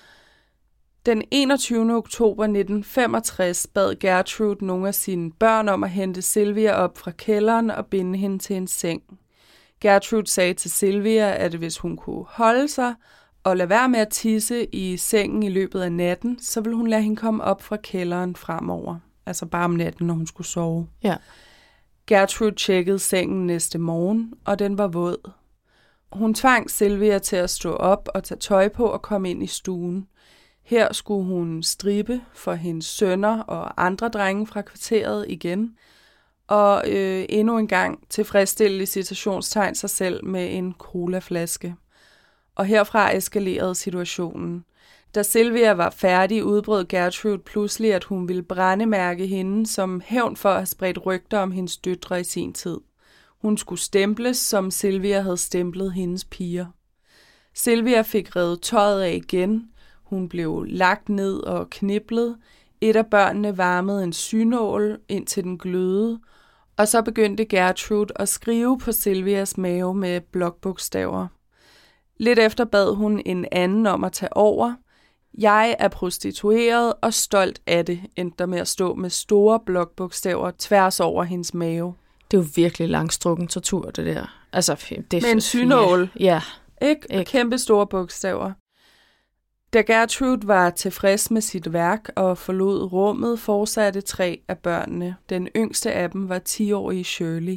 Den enogtyvende oktober nitten femogtres bad Gertrude nogle af sine børn om at hente Sylvia op fra kælderen og binde hende til en seng. Gertrude sagde til Sylvia, at hvis hun kunne holde sig at lade være med at tisse i sengen i løbet af natten, så ville hun lade hende komme op fra kælderen fremover. Altså bare om natten, når hun skulle sove. Ja. Gertrude tjekkede sengen næste morgen, og den var våd. Hun tvang Sylvia til at stå op og tage tøj på og komme ind i stuen. Her skulle hun strippe for hendes sønner og andre drenge fra kvarteret igen, og øh, endnu en gang tilfredsstille i citationstegn sig selv med en colaflaske. Og herfra eskalerede situationen. Da Sylvia var færdig, udbrød Gertrude pludselig, at hun ville brændemærke hende som hævn for at have spredt rygter om hendes døtre i sin tid. Hun skulle stemples, som Sylvia havde stemplet hendes piger. Sylvia fik revet tøjet af igen. Hun blev lagt ned og kniblet. Et af børnene varmede en synål, indtil den glødede. Og så begyndte Gertrude at skrive på Sylvias mave med blokbogstaver. Lidt efter bad hun en anden om at tage over. Jeg er prostitueret og stolt af det, endte der med at stå med store blokbogstaver tværs over hendes mave. Det er jo virkelig langstrukken tortur, det der. Altså, det med en synål. Ja. Ikke? Ikke? Kæmpe store bogstaver. Da Gertrude var tilfreds med sit værk og forlod rummet, fortsatte tre af børnene. Den yngste af dem var ti-årige Shirley.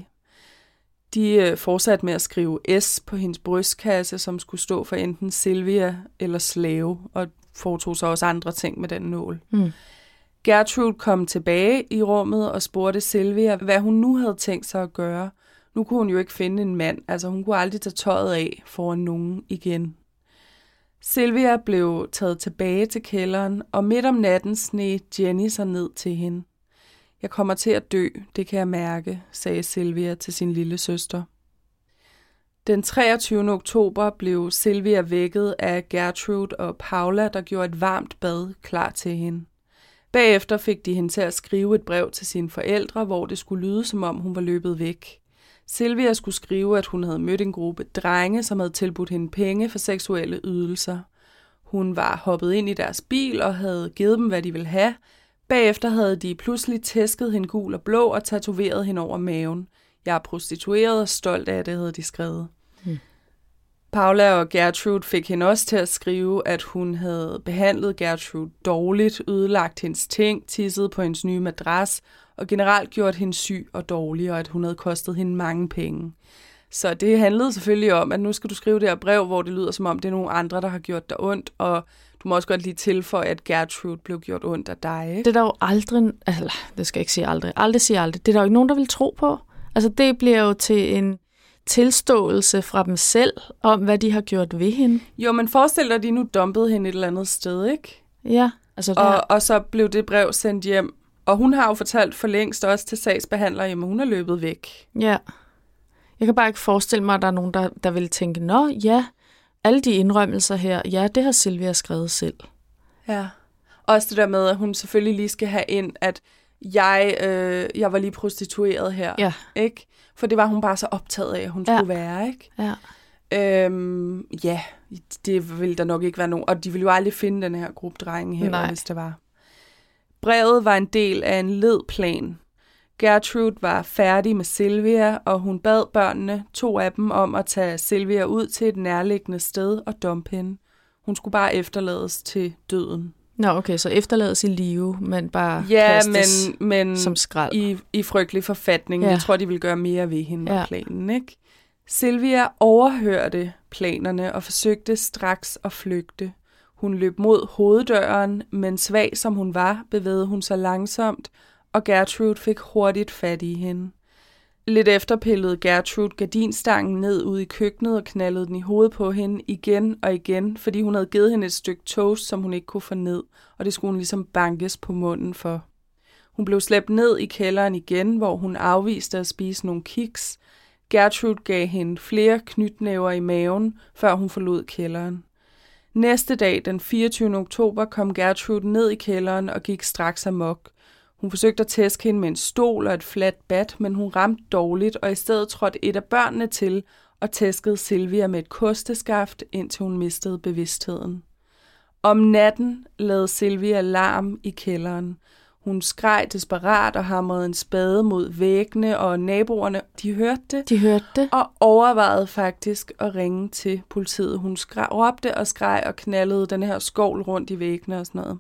De fortsatte med at skrive S på hendes brystkasse, som skulle stå for enten Sylvia eller slave, og foretog sig også andre ting med den nål. Mm. Gertrude kom tilbage i rummet og spurgte Sylvia, hvad hun nu havde tænkt sig at gøre. Nu kunne hun jo ikke finde en mand, altså hun kunne aldrig tage tøjet af foran nogen igen. Sylvia blev taget tilbage til kælderen, og midt om natten sneg Jenny sig ned til hende. Jeg kommer til at dø, det kan jeg mærke, sagde Sylvia til sin lille søster. Den treogtyvende oktober blev Sylvia vækket af Gertrude og Paula, der gjorde et varmt bad klar til hende. Bagefter fik de hende til at skrive et brev til sine forældre, hvor det skulle lyde, som om hun var løbet væk. Sylvia skulle skrive, at hun havde mødt en gruppe drenge, som havde tilbudt hende penge for seksuelle ydelser. Hun var hoppet ind i deres bil og havde givet dem, hvad de ville have. Bagefter havde de pludselig tæsket hende gul og blå og tatoveret hende over maven. Jeg er prostitueret og stolt af det, havde de skrevet. Hmm. Paula og Gertrude fik hende også til at skrive, at hun havde behandlet Gertrude dårligt, ødelagt hendes ting, tisset på hendes nye madras og generelt gjort hende syg og dårlig, og at hun havde kostet hende mange penge. Så det handlede selvfølgelig om, at nu skal du skrive det her brev, hvor det lyder som om, det er nogle andre, der har gjort dig ondt, og du må også godt lige tilføje, at Gertrude blev gjort ondt af dig, ikke? Det er der jo aldrig, altså det skal jeg ikke sige aldrig, aldrig sige aldrig, det er der jo ikke nogen, der vil tro på. Altså det bliver jo til en tilståelse fra dem selv, om hvad de har gjort ved hende. Jo, men forestil dig, at de nu dumpede hende et eller andet sted, ikke? Ja. Altså det og, og så blev det brev sendt hjem, og hun har jo fortalt for længst også til sagsbehandler, jamen hun er løbet væk. Ja. Jeg kan bare ikke forestille mig, at der er nogen, der, der vil tænke, nå ja, alle de indrømmelser her, ja, det har Sylvia skrevet selv. Ja. Også det der med, at hun selvfølgelig lige skal have ind, at jeg, øh, jeg var lige prostitueret her. Ja. Ikke? For det var hun bare så optaget af, at hun ja. skulle være, ikke? Ja. Øhm, ja, det ville der nok ikke være nogen. Og de ville jo aldrig finde den her gruppe drenge heller, hvis det var. Brevet var en del af en ledplan. Gertrude var færdig med Sylvia, og hun bad børnene, to af dem, om at tage Sylvia ud til et nærliggende sted og dumpe hende. Hun skulle bare efterlades til døden. Nå, okay, så efterlades i live, men bare ja, kastes men, men som skrald. I, i frygtelig forfatning. Ja. Jeg tror, de ville gøre mere ved hende ja. med planen, ikke? Sylvia overhørte planerne og forsøgte straks at flygte. Hun løb mod hoveddøren, men svag som hun var, bevægede hun sig langsomt, og Gertrude fik hurtigt fat i hende. Lidt efter pillede Gertrude gardinstangen ned ud i køkkenet og knaldede den i hovedet på hende igen og igen, fordi hun havde givet hende et stykke toast, som hun ikke kunne få ned, og det skulle hun ligesom bankes på munden for. Hun blev slæbt ned i kælderen igen, hvor hun afviste at spise nogle kiks. Gertrude gav hende flere knytnæver i maven, før hun forlod kælderen. Næste dag, den fireogtyvende oktober, kom Gertrude ned i kælderen og gik straks amok. Hun forsøgte at tæske hende med en stol og et fladt bat, men hun ramte dårligt, og i stedet trådte et af børnene til og tæskede Sylvia med et kosteskaft, indtil hun mistede bevidstheden. Om natten lavede Sylvia larm i kælderen. Hun skreg desperat og hamrede en spade mod væggene, og naboerne, de hørte det. De hørte det. Og overvejede faktisk at ringe til politiet. Hun skreg, råbte og skreg og knaldede den her skovl rundt i væggene og sådan noget.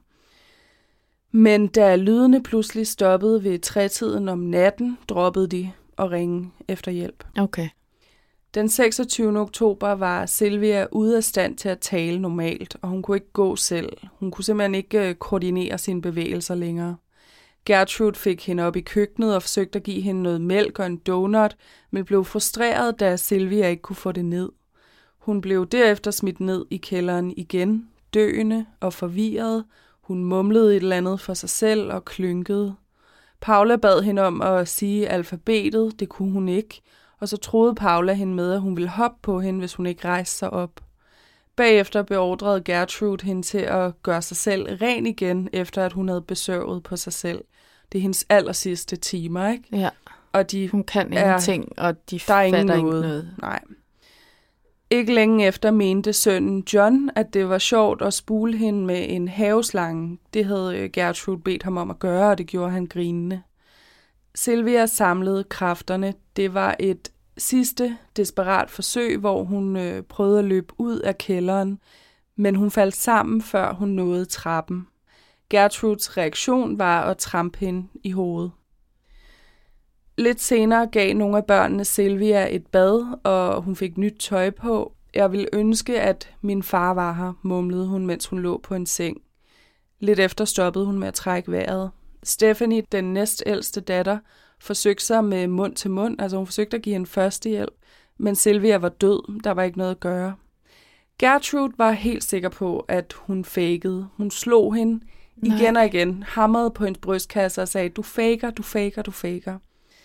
Men da lydene pludselig stoppede ved tretiden om natten, droppede de at ringe efter hjælp. Okay. Den seksogtyvende oktober var Sylvia ude af stand til at tale normalt, og hun kunne ikke gå selv. Hun kunne simpelthen ikke koordinere sine bevægelser længere. Gertrude fik hende op i køkkenet og forsøgte at give hende noget mælk og en donut, men blev frustreret, da Sylvia ikke kunne få det ned. Hun blev derefter smidt ned i kælderen igen, døende og forvirret. Hun mumlede et eller andet for sig selv og klynkede. Paula bad hende om at sige alfabetet, det kunne hun ikke, og så troede Paula hende med, at hun ville hoppe på hende, hvis hun ikke rejste sig op. Bagefter beordrede Gertrude hende til at gøre sig selv ren igen, efter at hun havde besørget på sig selv. Det er hendes allersidste timer, ikke? Ja, og de hun kan er, ingenting, og de der fatter ingen ikke noget. noget. Nej. Ikke længe efter mente sønnen John, at det var sjovt at spule hende med en haveslange. Det havde Gertrude bedt ham om at gøre, og det gjorde han grinende. Sylvia samlede kræfterne. Det var et sidste desperat forsøg, hvor hun øh, prøvede at løbe ud af kælderen, men hun faldt sammen, før hun nåede trappen. Gertrudes reaktion var at trampe hende i hovedet. Lidt senere gav nogle af børnene Sylvia et bad, og hun fik nyt tøj på. Jeg ville ønske, at min far var her, mumlede hun, mens hun lå på en seng. Lidt efter stoppede hun med at trække vejret. Stephanie, den næstældste datter, forsøgte sig med mund til mund, altså hun forsøgte at give hende førstehjælp, men Sylvia var død, der var ikke noget at gøre. Gertrude var helt sikker på, at hun fakede. Hun slog hende Nej. igen og igen, hamrede på hendes brystkasse og sagde, du faker, du faker, du faker.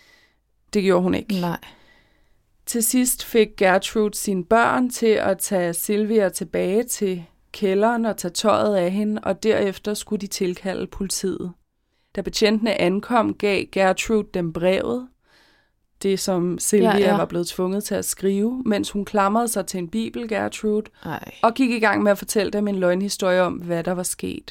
Det gjorde hun ikke. Nej. Til sidst fik Gertrude sine børn til at tage Sylvia tilbage til kælderen og tage tøjet af hende, og derefter skulle de tilkalde politiet. Da betjentene ankom, gav Gertrude dem brevet, det som Sylvia ja, ja. var blevet tvunget til at skrive, mens hun klamrede sig til en bibel, Gertrude, Ej. og gik i gang med at fortælle dem en løgnhistorie om, hvad der var sket.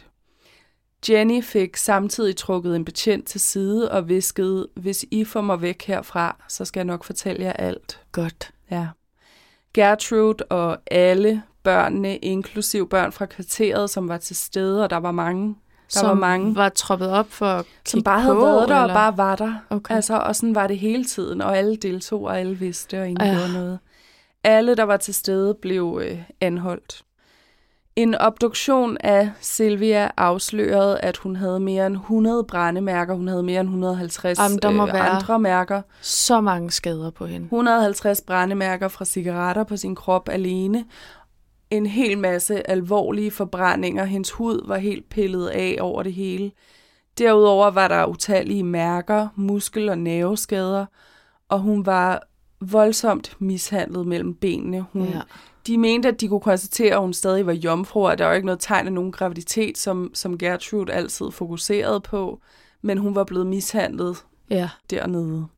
Jenny fik samtidig trukket en betjent til side og viskede, hvis I får mig væk herfra, så skal jeg nok fortælle jer alt. Godt. Ja. Gertrude og alle børnene, inklusiv børn fra kvarteret, som var til stede, og der var mange, der som var mange, var troppet op for at som bare havde på, været der eller? og bare var der. Okay. Altså, og sådan var det hele tiden, og alle deltog, og alle vidste, og ingen ja. gjorde noget. Alle, der var til stede, blev øh, anholdt. En obduktion af Sylvia afslørede, at hun havde mere end hundrede brændemærker. Hun havde mere end et hundrede og halvtreds Jamen, der må øh, være andre mærker. Så mange skader på hende. et hundrede og halvtreds brændemærker fra cigaretter på sin krop alene. En hel masse alvorlige forbrændinger. Hendes hud var helt pillet af over det hele. Derudover var der utallige mærker, muskel- og nerveskader, og hun var voldsomt mishandlet mellem benene. Hun, ja. De mente, at de kunne konstatere, at hun stadig var jomfru, og der var ikke noget tegn af nogen graviditet, som, som Gertrude altid fokuserede på, men hun var blevet mishandlet ja. dernede.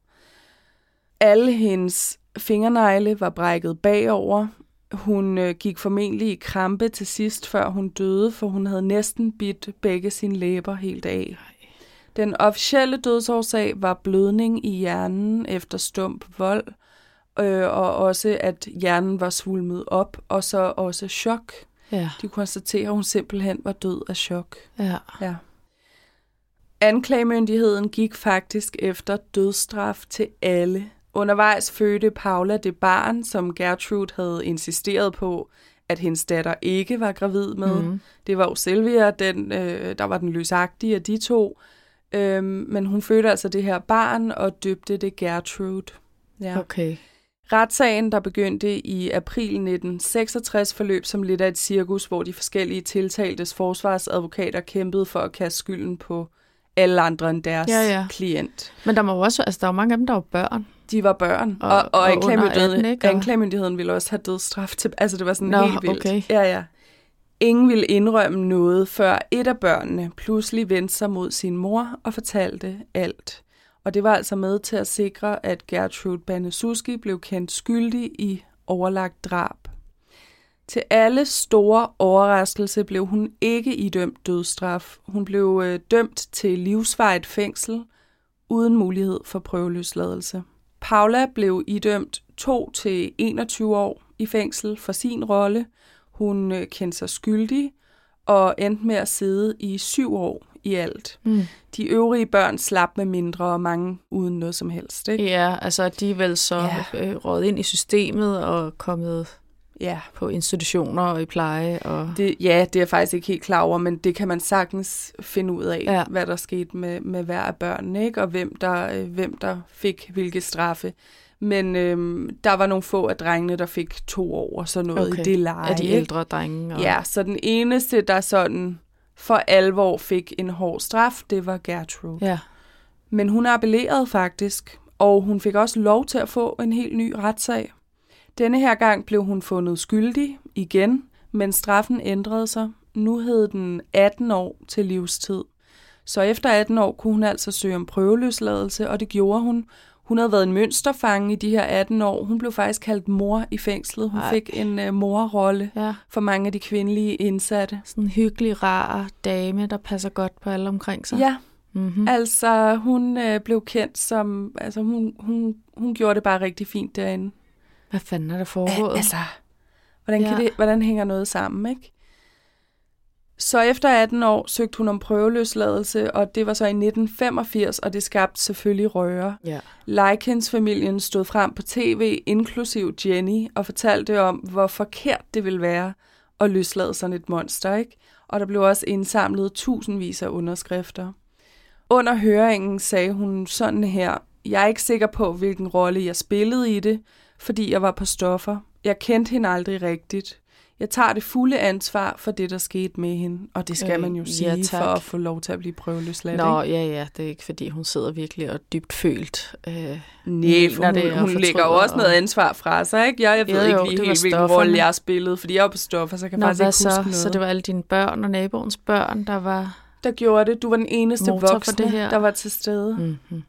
Alle hendes fingernegle var brækket bagover. Hun øh, gik formentlig i krampe til sidst, før hun døde, for hun havde næsten bidt begge sine læber helt af. Den officielle dødsårsag var blødning i hjernen efter stump vold, øh, og også at hjernen var svulmet op, og så også chok. Ja. De konstaterer, at hun simpelthen var død af chok. Ja. Ja. Anklagemyndigheden gik faktisk efter dødsstraf til alle. Undervejs fødte Paula det barn, som Gertrude havde insisteret på, at hendes datter ikke var gravid med. Mm. Det var jo Sylvia, den, øh, der var den løsagtige af de to. Øhm, men hun fødte altså det her barn og døbte det Gertrude. Ja. Okay. Retssagen, der begyndte i april nitten seksogtres, forløb som lidt af et cirkus, hvor de forskellige tiltaltes forsvarsadvokater kæmpede for at kaste skylden på alle andre end deres ja, ja. klient. Men der må også, altså der var mange af dem, der var børn. De var børn, og, og, og anklagemyndigheden, anklagemyndigheden ville også have dødsstraf til, altså det var sådan Nå, helt vildt. Okay. Ja, ja. Ingen ville indrømme noget, før et af børnene pludselig vendte sig mod sin mor og fortalte alt. Og det var altså med til at sikre, at Gertrude Banesuski blev kendt skyldig i overlagt drab. Til alle store overraskelse blev hun ikke idømt dødsstraf. Hun blev øh, dømt til livsvarigt fængsel uden mulighed for prøveløsladelse. Paula blev idømt to til enogtyve år i fængsel for sin rolle. Hun øh, kendte sig skyldig og endte med at sidde i syv år i alt. Mm. De øvrige børn slap med mindre, og mange uden noget som helst. Ikke? Ja, altså de er vel så ja. øh, røget ind i systemet og kommet ja. på institutioner og i pleje. Og... Det, ja, det er jeg faktisk ikke helt klar over, men det kan man sagtens finde ud af, ja. hvad der skete med, med hver af børnene, ikke? Og hvem der, øh, hvem der fik hvilke straffe. Men øhm, der var nogle få af drengene, der fik to år og sådan noget okay. i det leje. Af de ældre drenge? Og... Ja, så den eneste, der sådan for alvor fik en hård straf, det var Gertrude. Ja. Men hun appellerede faktisk, og hun fik også lov til at få en helt ny retssag. Denne her gang blev hun fundet skyldig igen, men straffen ændrede sig. Nu hed den atten år til livstid. Så efter atten år kunne hun altså søge om prøveløsladelse, og det gjorde hun. Hun havde været en mønsterfange i de her atten år. Hun blev faktisk kaldt mor i fængslet. Hun Ej. fik en uh, morrolle ja. for mange af de kvindelige indsatte. Sådan en hyggelig, rar dame, der passer godt på alle omkring sig. Ja, mm-hmm. altså hun uh, blev kendt som... Altså hun, hun, hun gjorde det bare rigtig fint derinde. Hvad fanden er der foregået? Altså, hvordan, kan ja. det, hvordan hænger noget sammen, ikke? Så efter atten år søgte hun om prøveløsladelse, og det var så i nitten femogfirs, og det skabte selvfølgelig røre. Ja. Likens-familien stod frem på tv, inklusiv Jenny, og fortalte om, hvor forkert det ville være at løslade sådan et monster, ikke? Og der blev også indsamlet tusindvis af underskrifter. Under høringen sagde hun sådan her: "Jeg er ikke sikker på, hvilken rolle jeg spillede i det, fordi jeg var på stoffer. Jeg kendte hende aldrig rigtigt. Jeg tager det fulde ansvar for det, der skete med hende." Og det skal øh, man jo sige, ja, for at få lov til at blive prøveløsladt. Nå, ikke? ja, ja. Det er ikke, fordi hun sidder virkelig og dybt følt. Øh, Nej, for hun, det hun lægger jo også og... noget ansvar fra sig, ikke? Jeg, jeg ved jo, ikke lige helt, hvilken rolle jeg spillede, fordi jeg var på stoffer, så jeg kan Nå, faktisk ikke huske så? noget. Så det var alle dine børn og naboens børn, der var... Der gjorde det. Du var den eneste voksne, der var til stede. Mm-hmm.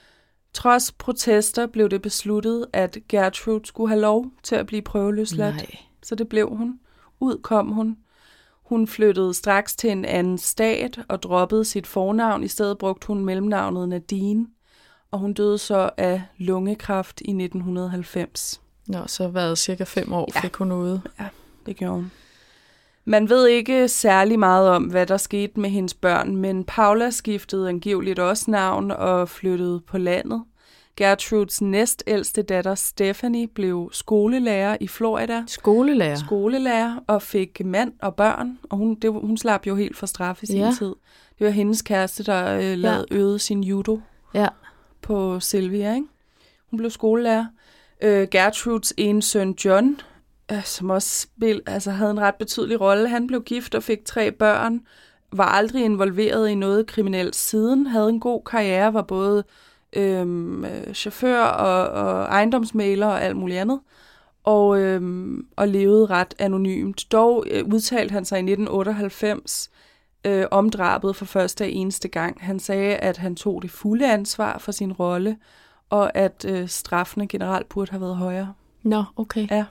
Trods protester blev det besluttet, at Gertrude skulle have lov til at blive prøveløsladt. Nej. Så det blev hun. Ud kom hun. Hun flyttede straks til en anden stat og droppede sit fornavn. I stedet brugte hun mellemnavnet Nadine. Og hun døde så af lungekræft i nitten halvfems. Nå, så været cirka fem år ja. fik hun ude. Ja, det gjorde hun. Man ved ikke særlig meget om, hvad der skete med hendes børn, men Paula skiftede angiveligt også navn og flyttede på landet. Gertrudes næstældste datter, Stephanie, blev skolelærer i Florida. Skolelærer? Skolelærer, og fik mand og børn, og hun, det, hun slap jo helt for straf i sin ja. tid. Det var hendes kæreste, der øh, lavede ja. øvede sin judo ja. på Sylvia, ikke? Hun blev skolelærer. Øh, Gertrudes ene søn, John, øh, som også spil, altså havde en ret betydelig rolle, han blev gift og fik tre børn, var aldrig involveret i noget kriminelt siden, havde en god karriere, var både Øhm, chauffør og, og ejendomsmægler og alt muligt andet, og, øhm, og levede ret anonymt. Dog øh, udtalte han sig i nitten otteoghalvfems øh, om drabet for første og eneste gang. Han sagde, at han tog det fulde ansvar for sin rolle, og at øh, straffene generelt burde have været højere. Nå, okay. Ja.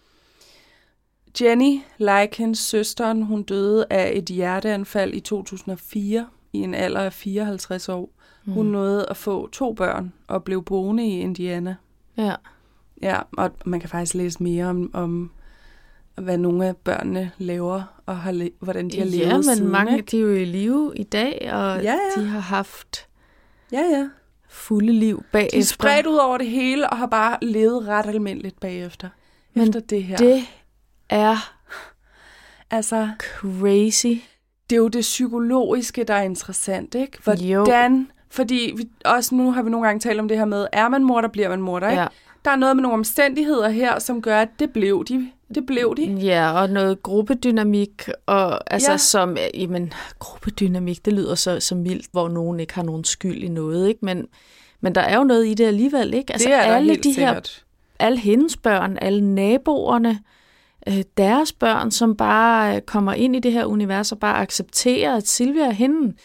Jenny, Likens søsteren, hun døde af et hjerteanfald i to tusind og fire i en alder af fireoghalvtreds år. Hun mm. nåede at få to børn og blev boende i Indiana. Ja. Ja, og man kan faktisk læse mere om, om hvad nogle af børnene laver, og har, hvordan de har levet ja, men siden. Mange, ikke? de er jo i live i dag, og ja, ja. de har haft ja, ja. fulde liv bagefter. De er spredt ud over det hele, og har bare levet ret almindeligt bagefter. Men efter det her. det er altså crazy. Det er jo det psykologiske, der er interessant, ikke? Hvordan... Jo. Fordi vi, også nu har vi nogle gange talt om det her med, er man morder, bliver man morder, ikke? Ja. Der er noget med nogle omstændigheder her, som gør, at det blev de. Det blev de. Ja, og noget gruppedynamik, og altså ja. som, jamen, gruppedynamik, det lyder så, så mildt, hvor nogen ikke har nogen skyld i noget, ikke? Men, men der er jo noget i det alligevel, ikke? Altså det er alle helt de sikkert. Her, alle hendes børn, alle naboerne, øh, deres børn, som bare kommer ind i det her univers og bare accepterer, at Sylvia er hende.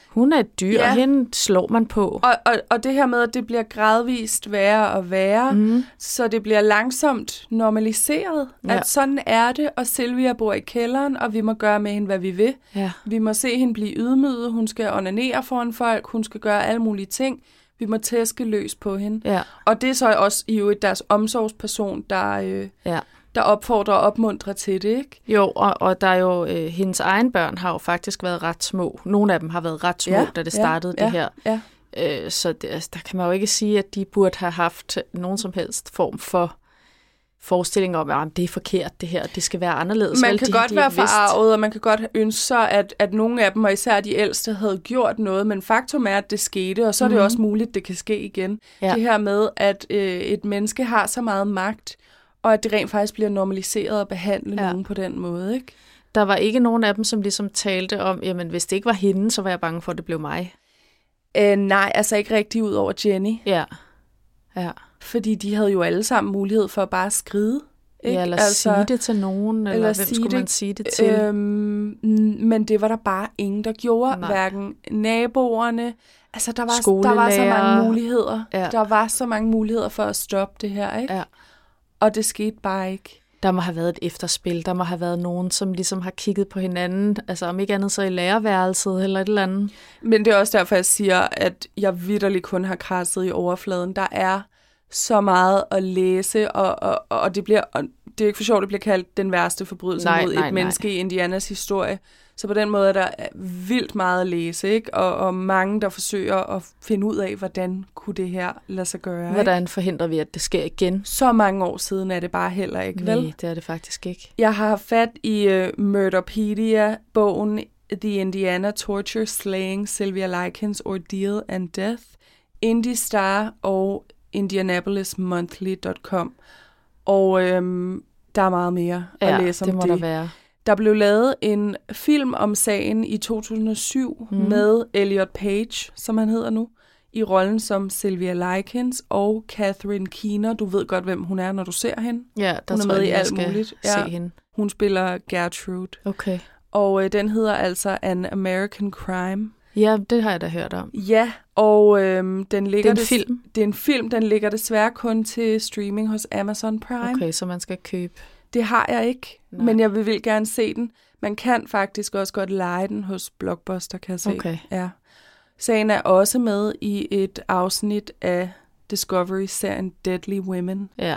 Hun er et dyr, Ja. og hende slår man på. Og, og, og det her med, at det bliver gradvist værre og værre, Mm. så det bliver langsomt normaliseret, Ja. at sådan er det, og Sylvia bor i kælderen, og vi må gøre med hende, hvad vi vil. Ja. Vi må se hende blive ydmyget, hun skal onanere foran folk, hun skal gøre alle mulige ting. Vi må tæske løs på hende. Ja. Og det er så også i øvrigt deres omsorgsperson, der, øh, Ja. der opfordrer og opmuntrer til det, ikke? Jo, og, og der er jo, øh, hendes egen børn har jo faktisk været ret små. Nogle af dem har været ret små, Ja, da det ja, startede ja, det her. Ja. Øh, så det, altså, der kan man jo ikke sige, at de burde have haft nogen som helst form for forestilling om, at det er forkert det her, det skal være anderledes. Man Vel, kan de, godt de være vidst- forarvet, og man kan godt ønske sig, at, at nogle af dem, og især de ældste, havde gjort noget, men faktum er, at det skete, og så er det Mhm. også muligt, at det kan ske igen. Ja. Det her med, at øh, et menneske har så meget magt, og at det rent faktisk bliver normaliseret at behandle Ja. nogen på den måde, ikke? Der var ikke nogen af dem, som ligesom talte om, jamen hvis det ikke var hende, så var jeg bange for, at det blev mig. Øh, nej, altså ikke rigtig ud over Jenny, Ja. Ja. fordi de havde jo alle sammen mulighed for bare at skride. Ikke? Ja, eller altså, sige det til nogen, eller, eller hvem sige skulle det, man sige det til? Øhm, n- men det var der bare ingen, der gjorde. Nej. Hverken naboerne. Altså, der var, der var så Skolelærere. mange muligheder. Ja. Der var så mange muligheder for at stoppe det her, ikke? Ja. Og det skete bare ikke. Der må have været et efterspil, der må have været nogen, som ligesom har kigget på hinanden, altså om ikke andet så i lærerværelset eller et eller andet. Men det er også derfor, jeg siger, at jeg vitterligt kun har krasset i overfladen. Der er så meget at læse, og, og, og det bliver... Og det er ikke for sjovt, det bliver kaldt den værste forbrydelse Nej, mod nej, et nej. menneske i Indianas historie. Så på den måde er der vildt meget at læse, ikke? Og, og mange, der forsøger at finde ud af, hvordan kunne det her lade sig gøre. Ikke? Hvordan forhindrer vi, at det sker igen? Så mange år siden er det bare heller ikke, vel? Nej, det er det faktisk ikke. Jeg har haft fat i uh, Murderpedia-bogen The Indiana Torture Slaying Sylvia Likens Ordeal and Death, Indie Star og indianapolis monthly punktum com. Og øhm, der er meget mere at Ja, læse om det må det. der være. Der blev lavet en film om sagen i to tusind og syv Mm. med Elliot Page, som han hedder nu, i rollen som Sylvia Likens, og Catherine Keener. Du ved godt, hvem hun er, når du ser hende. Ja, der Hun er tror med jeg, i lige, jeg alt skal muligt. se Ja. hende. Hun spiller Gertrude. Okay. Og øh, den hedder altså An American Crime. Ja, det har jeg da hørt om. Ja, og øhm, den ligger... Det er en des- film? Det er en film, den ligger desværre kun til streaming hos Amazon Prime. Okay, så man skal købe. Det har jeg ikke, Nej. men jeg vil, vil gerne se den. Man kan faktisk også godt lege den hos Blockbuster, kan jeg se. Okay. Ja. Sagen er også med i et afsnit af Discovery-serien Deadly Women. Ja.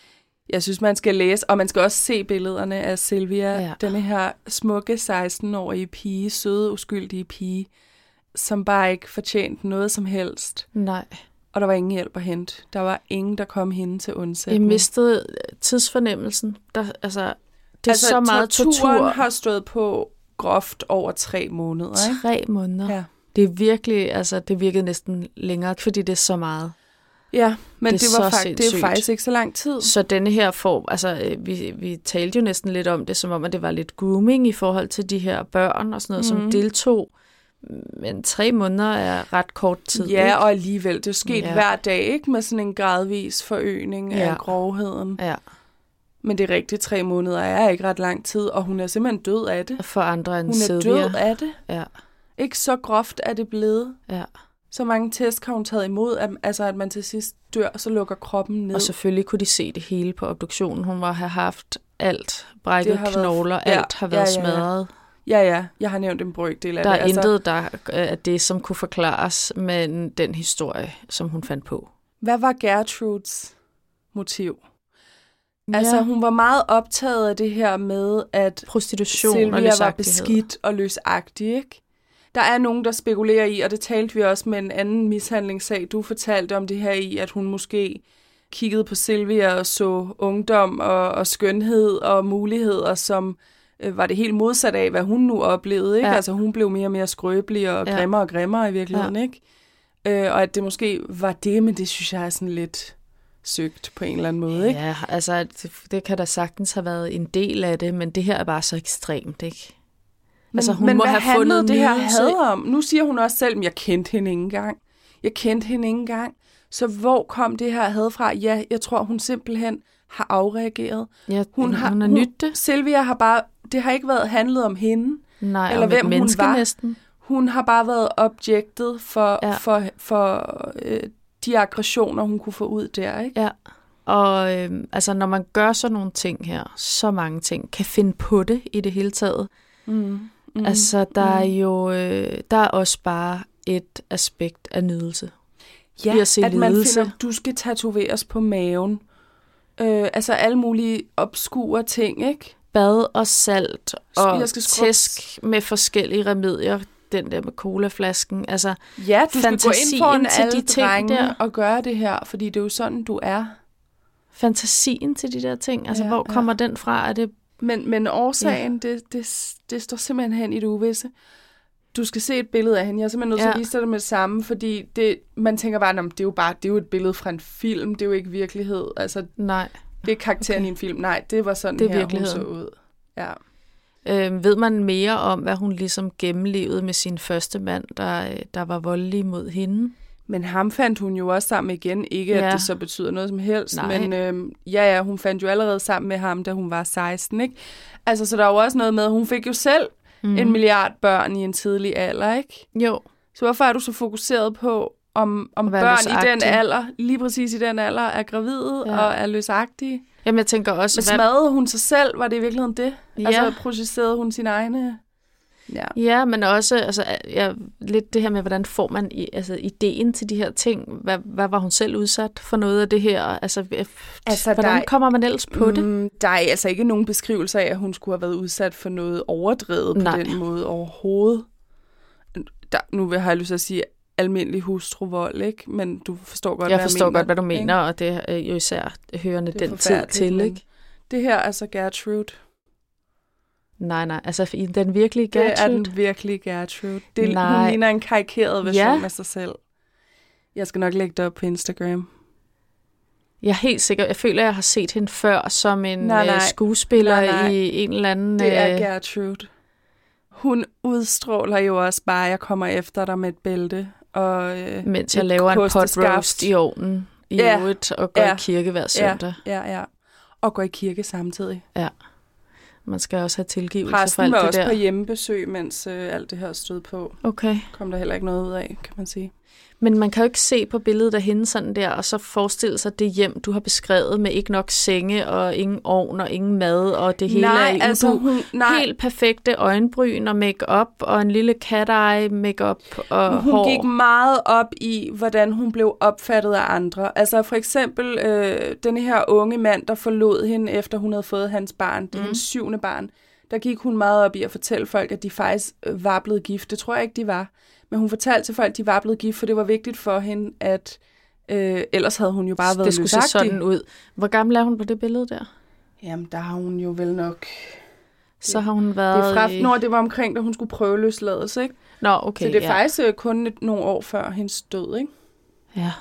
Jeg synes, man skal læse, og man skal også se billederne af Sylvia, Ja. denne her smukke seksten-årige pige, søde, uskyldige pige, som bare ikke fortjente noget som helst. Nej. Og der var ingen hjælp at hente. Der var ingen, der kom hende til Jeg undsætning. mistede tidsfornemmelsen. Der, altså, det er altså, så meget torturen tortur. har stået på groft over tre måneder, ikke? Tre måneder. Ja. Det er virkelig, altså det virkede næsten længere, fordi det er så meget. Ja, men Det det, er det var så fakt- det er sindssygt. faktisk ikke så lang tid. Så denne her form, altså øh, vi, vi talte jo næsten lidt om det, som om, at det var lidt grooming i forhold til de her børn og sådan noget, mm. Mhm. som deltog. Men tre måneder er ret kort tid. Ja, ikke? og alligevel. Det er sket Ja. hver dag, ikke? Med sådan en gradvis forøgning Ja. af grovheden. Ja, Men det er rigtigt, tre måneder er ikke ret lang tid, og hun er simpelthen død af det. for andre end Hun er Sylvia. død af det. Ja, Ikke så groft er det blevet. ja. Så mange test har hun taget imod, at, altså at man til sidst dør, så lukker kroppen ned. Og selvfølgelig kunne de se det hele på obduktionen. Hun må have haft alt. Brækket Det har været- knogler, ja, alt har været ja, ja, ja. smadret. Ja, ja, jeg har nævnt en brøkdel af Der det. er intet der, af det, som kunne forklares med den historie, som hun fandt på. Hvad var Gertrudes motiv? Altså, ja. hun var meget optaget af det her med, at Prostitution Sylvia og var løsagtighed. beskidt og løsagtig, ikke? Der er nogen, der spekulerer i, og det talte vi også med en anden mishandlingssag. Du fortalte om det her i, at hun måske kiggede på Sylvia og så ungdom og, og skønhed og muligheder, som øh, var det helt modsat af, hvad hun nu oplevede, ikke? Ja. Altså, hun blev mere og mere skrøbelig og Ja. grimmere og grimmere i virkeligheden, Ja. ikke? Øh, og at det måske var det, men det synes jeg er sådan lidt søgt på en eller anden måde, ikke? Ja, altså det, det kan da sagtens have været en del af det, men det her er bare så ekstremt, ikke? Men, Altså, hun men må hvad have handlede fundet det her nydelse- had om? Nu siger hun også selv, at jeg kendte hende ikke engang. Jeg kendte hende ikke engang. Så hvor kom det her had fra? Ja, jeg tror, hun simpelthen har afreageret. Ja, Hun har, hun har nydt det. Sylvia har bare, det har ikke været handlet om hende. Nej, eller om et hvem hun menneske var. næsten. Hun har bare været objektet for, Ja. for, for øh, de aggressioner, hun kunne få ud der, ikke? Ja, og øh, altså, når man gør sådan nogle ting her, så mange ting, kan finde på det i det hele taget. Mm. Mm. Altså, der mm. er jo øh, der er også bare et aspekt af nydelse. Ja, i at se at man lidelse. finder, du skal tatoveres på maven. Øh, altså alle mulige obskure ting, ikke? Bad og salt og Jeg skal skrubbe- tæsk med forskellige remedier. Den der med colaflasken. Altså, Ja, du skal gå ind fantasien foran til alle de ting drengene der. og gøre det her, fordi det er jo sådan, du er. fantasien til de der ting. Altså, Ja, hvor ja. kommer den fra? Er det Men, men årsagen, ja. det, det, det står simpelthen hen i det uvisse. Du skal se et billede af hende. Jeg er simpelthen nødt til Ja. at vise dig det med det samme, fordi det, man tænker bare, "Nå, men det er jo bare det er jo et billede fra en film, det er jo ikke virkelighed. Altså, nej? det er karakteren Okay. i en film. Nej, det var sådan Det er her, hun virkeligheden. så ud. Ja. Øh, ved man mere om, hvad hun ligesom gennemlevede med sin første mand, der, der var voldelig mod hende? Men ham fandt hun jo også sammen igen. Ikke, at Ja. det så betyder noget som helst. Nej. Men øhm, ja, ja, hun fandt jo allerede sammen med ham, da hun var seksten, ikke? Altså, så der er jo også noget med, hun fik jo selv Mm. mm. en milliard børn i en tidlig alder, ikke? Jo, Så hvorfor er du så fokuseret på, om, om At være børn i den løsagtig. alder, lige præcis i den alder, er gravide Ja. ja. og er løsagtige? jamen jeg tænker også, Men smadrede hun sig selv? Var det i virkeligheden det? Ja. Altså, projicerede hun sine egne... Ja. Ja, men også altså, ja, lidt det her med, hvordan får man i, altså, ideen til de her ting? Hvad, hvad var hun selv udsat for noget af det her? Altså, altså Altså, hvordan der- kommer man ellers på det? Mm, der er altså ikke nogen beskrivelse af, at hun skulle have været udsat for noget overdrevet på Nej. den måde overhovedet. Der, nu vil jeg have lyst til at sige almindelig hustruvold, ikke? Men du forstår godt, Jeg hvad forstår jeg mener. godt, hvad du ikke? mener, og det er jo især hørende Det er den tid forfærdeligt, til, men ikke? Det her er altså Gertrude. Nej, nej, altså i den virkelige Det er Gertrude. den virkelige Gertrude. Det, Nej. hun ligner en karikeret version Ja. af sig selv. Jeg skal nok lægge det op på Instagram. Jeg er helt sikker, jeg føler, jeg har set hende før som en Nej, nej. øh, skuespiller Nej, nej. i en eller anden... Det er øh, Gertrude. Hun udstråler jo også bare, jeg kommer efter dig med et bælte. Og, øh, mens jeg et laver en kosteskaft. potroast i ovnen i Ja. øvrigt, og går Ja. i kirke hver søndag. Ja, ja. Og går i kirke samtidig. Man skal også have tilgivelse for Præsten alt var det også der. på hjemmebesøg, mens øh, alt det her stod på. Okay. Kom der heller ikke noget ud af, kan man sige. Men man kan jo ikke se på billedet af hende sådan der, og så forestille sig det hjem, du har beskrevet, med ikke nok senge, og ingen ovn, og ingen mad, og det hele nej, er i altså udu. hun, nej, Helt perfekte øjenbryn og make-up, og en lille cat-eye make-up og hun hår. gik meget op i, hvordan hun blev opfattet af andre. Altså for eksempel øh, den her unge mand, der forlod hende, efter hun havde fået hans barn, det er Mm. hendes syvende barn. Der gik hun meget op i at fortælle folk, at de faktisk øh, var blevet gift. Det tror jeg ikke, de var. Men hun fortalte til folk, at de var blevet gift, for det var vigtigt for hende, at øh, ellers havde hun jo bare været det skulle se løsagtig. sådan ud. Hvor gammel er hun på det billede der? Jamen, der har hun jo vel nok... Så har hun Det været... er fra, i- når det var omkring, da hun skulle prøve løslades, ikke? Nå, okay. Okay, så det er ja. faktisk øh, kun et, nogle år før hendes død, ikke? Ja.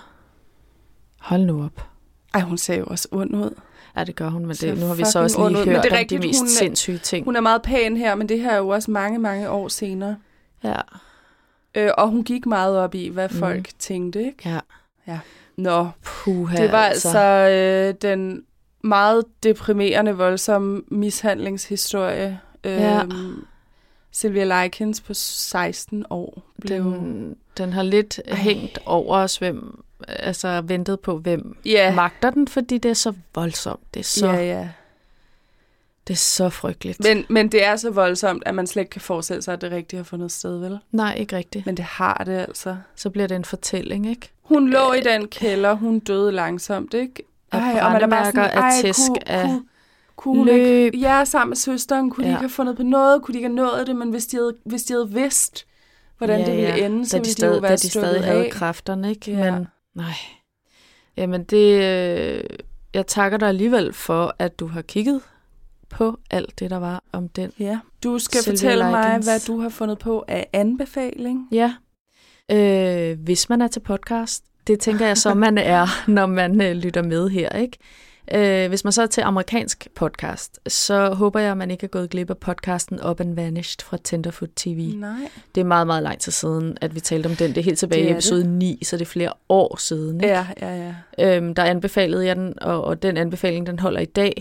Hold nu op. Ej, hun ser jo også ond ud. Ja, det gør hun, men Ser det, nu har vi så fucking også ond lige ud. Men hørt det er om rigtigt, de mest hun er- sindssyge ting. Hun er meget pæn her, men det her er jo også mange, mange år senere. Ja, Øh, og hun gik meget op i, hvad Mhm. folk tænkte, ikke? ja. Nå, Puha, det var altså, altså øh, den meget deprimerende, voldsomme mishandlingshistorie. Ja. Øhm, Sylvia Likens på seksten år blev... Den, den har lidt Ej. hængt over os, hvem, altså ventet på, hvem Ja, magter den, fordi det er så voldsomt. Det er så, ja, ja. det er så frygteligt. Men, men det er så voldsomt, at man slet ikke kan forestille sig, at det rigtigt har fundet sted, vel? Nej, ikke rigtigt. Men det har det altså. Så bliver det en fortælling, ikke? Hun lå i den kælder, hun døde langsomt, ikke? Af og man er bare brændemærker, sådan, af ej, tæsk, kunne, af kunne, kunne hun løb. ikke, ja, sammen med søsteren, kunne Ja. de ikke have fundet på noget, kunne de ikke have nået det, men hvis de havde, hvis de havde vidst, hvordan ja, det ville ja. ende, så da de ville de stadig, jo være da de stadig stukket havde af. kræfterne, ikke? Ja. Men nej. Jamen det, øh, jeg takker dig alligevel for, at du har kigget på alt det, der var om den. Ja. Du skal Sylvia fortælle mig, Likens. hvad du har fundet på af anbefaling. Ja, øh, hvis man er til podcast, det tænker jeg så, man er, når man øh, lytter med her, ikke? Øh, hvis man så er til amerikansk podcast, så håber jeg, at man ikke er gået glip af podcasten Up and Vanished fra Tenderfoot T V. Nej. Det er meget, meget lang tid siden, at vi talte om den. Det er helt tilbage Det i er episode ni, så det er flere år siden. Ikke? Ja, ja, ja. Øhm, der anbefalede jeg den, og, og den anbefaling, den holder i dag.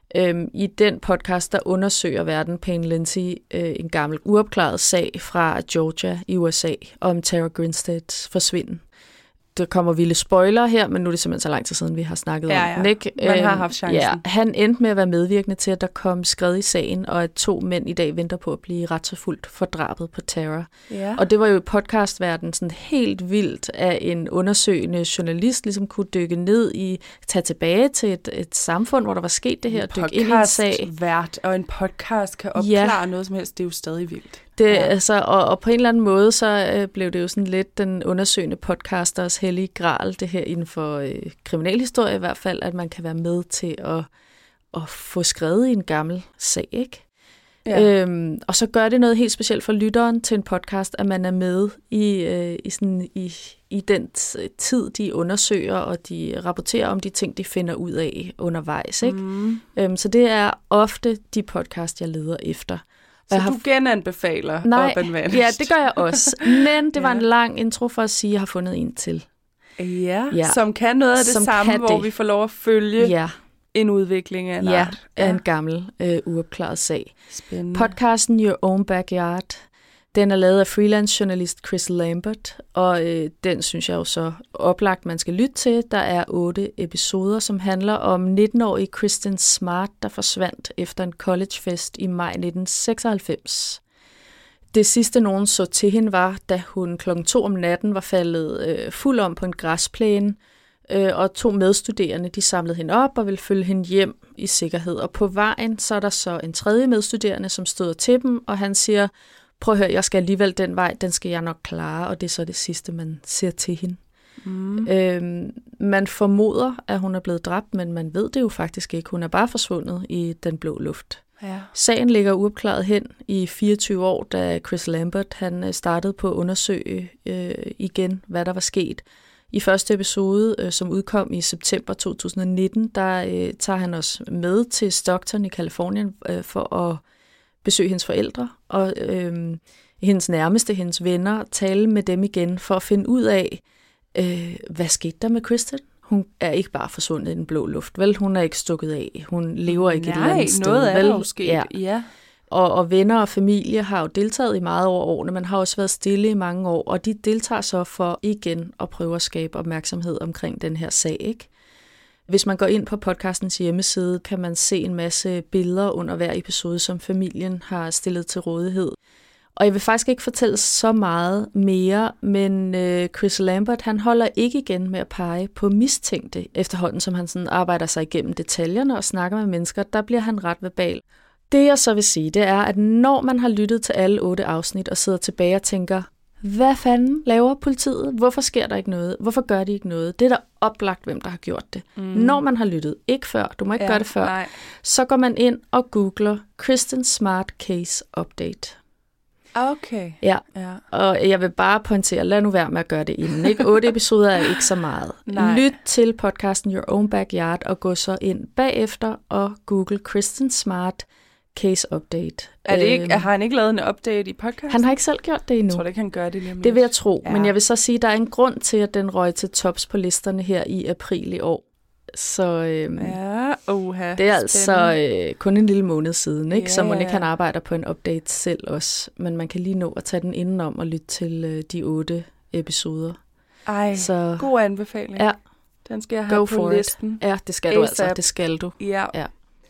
Øhm, I den podcast, der undersøger verden Payne Lindsay øh, en gammel uopklaret sag fra Georgia i U S A om Tara Grinsteads forsvinden. Der kommer vilde spoiler her, men nu er det simpelthen så lang tid siden, vi har snakket ja, om ja. den, ikke? Man har haft chancen. Ja, han endte med at være medvirkende til, at der kom skred i sagen, og at to mænd i dag venter på at blive retsforfulgt for drabet på Tara. Ja. Og det var jo i podcastverdenen sådan helt vildt, at en undersøgende journalist ligesom kunne dykke ned i, tage tilbage til et, et samfund, hvor der var sket det her, dykke ind i en sag. Vært, og en podcast kan opklare ja. noget som helst, det er jo stadig vildt. Det, ja. altså, og, og på en eller anden måde, så øh, blev det jo sådan lidt den undersøgende podcasters hellige gral, det her inden for øh, kriminalhistorie i hvert fald, at man kan være med til at, at få skrevet i en gammel sag, ikke? Ja. Øhm, og så gør det noget helt specielt for lytteren til en podcast, at man er med i, øh, i, sådan, i, i den tid, de undersøger, og de rapporterer om de ting, de finder ud af undervejs, ikke? Mm. Øhm, så det er ofte de podcast, jeg leder efter. Så har... du genanbefaler Nej, Up and Vanished? Ja, det gør jeg også. Men det var ja. en lang intro for at sige, at jeg har fundet en til. Ja, ja. Som kan noget af det som samme, hvor det. vi får lov at følge ja. en udvikling af en ja, art. Ja, af en gammel, øh, uopklaret sag. Spændende. Podcasten Your Own Backyard, den er lavet af freelance journalist Chris Lambert, og øh, den synes jeg jo så oplagt, man skal lytte til. Der er otte episoder, som handler om nitten-årige Kristen Smart, der forsvandt efter en collegefest i maj nitten seksoghalvfems. Det sidste, nogen så til hende, var, da hun klokken to om natten var faldet øh, fuld om på en græsplæne, øh, og to medstuderende, de samlede hende op og ville følge hende hjem i sikkerhed. Og på vejen, så er der så en tredje medstuderende, som støder til dem, og han siger, prøv at høre, jeg skal alligevel den vej, den skal jeg nok klare, og det er så det sidste, man ser til hende. Mm. Øhm, man formoder, at hun er blevet dræbt, men man ved det jo faktisk ikke. Hun er bare forsvundet i den blå luft. Ja. Sagen ligger uopklaret hen i fireogtyve år, da Chris Lambert han startede på at undersøge øh, igen, hvad der var sket. I første episode, øh, som udkom i september to tusind nitten, der øh, tager han os med til Stockton i Californien øh, for at besøge hendes forældre og øh, hendes nærmeste, hendes venner, tale med dem igen for at finde ud af, øh, hvad skete der med Kristen? Hun er ikke bare forsvundet i den blå luft, vel? Hun er ikke stukket af. Hun lever ikke Nej, et eller andet sted. Nej, noget er vel? der sket. Ja. ja. Og, og venner og familie har jo deltaget i meget over årene, men har også været stille i mange år, og de deltager så for igen at prøve at skabe opmærksomhed omkring den her sag, ikke? Hvis man går ind på podcastens hjemmeside, kan man se en masse billeder under hver episode, som familien har stillet til rådighed. Og jeg vil faktisk ikke fortælle så meget mere, men øh, Chris Lambert han holder ikke igen med at pege på mistænkte, efterhånden som han sådan arbejder sig igennem detaljerne og snakker med mennesker, der bliver han ret verbal. Det jeg så vil sige, det er, at når man har lyttet til alle otte afsnit og sidder tilbage og tænker, hvad fanden laver politiet? Hvorfor sker der ikke noget? Hvorfor gør de ikke noget? Det er da oplagt, hvem der har gjort det. Mm. Når man har lyttet, ikke før, du må ikke ja, gøre det før, nej. Så går man ind og googler Kristen Smart Case Update. Okay. Ja. ja, og jeg vil bare pointere, lad nu være med at gøre det inden. Ikke? Otte episoder er ikke så meget. Nej. Lyt til podcasten Your Own Backyard og gå så ind bagefter og google Kristen Smart Case Update. Er det ikke, har han ikke lavet en update i podcasten? Han har ikke selv gjort det endnu. Jeg tror ikke, han gør det lige om Det vil jeg tro, ja. men jeg vil så sige, at der er en grund til, at den røg til tops på listerne her i april i år. Så øhm, ja, oha, det er altså øh, kun en lille måned siden, ikke? Ja, så man ikke ja. kan arbejde på en update selv også. Men man kan lige nå at tage den indenom og lytte til øh, de otte episoder. Ej, så, god anbefaling. Ja. Den skal jeg have Go på listen. It. Ja, det skal du altså. Det skal du. Ja. ja.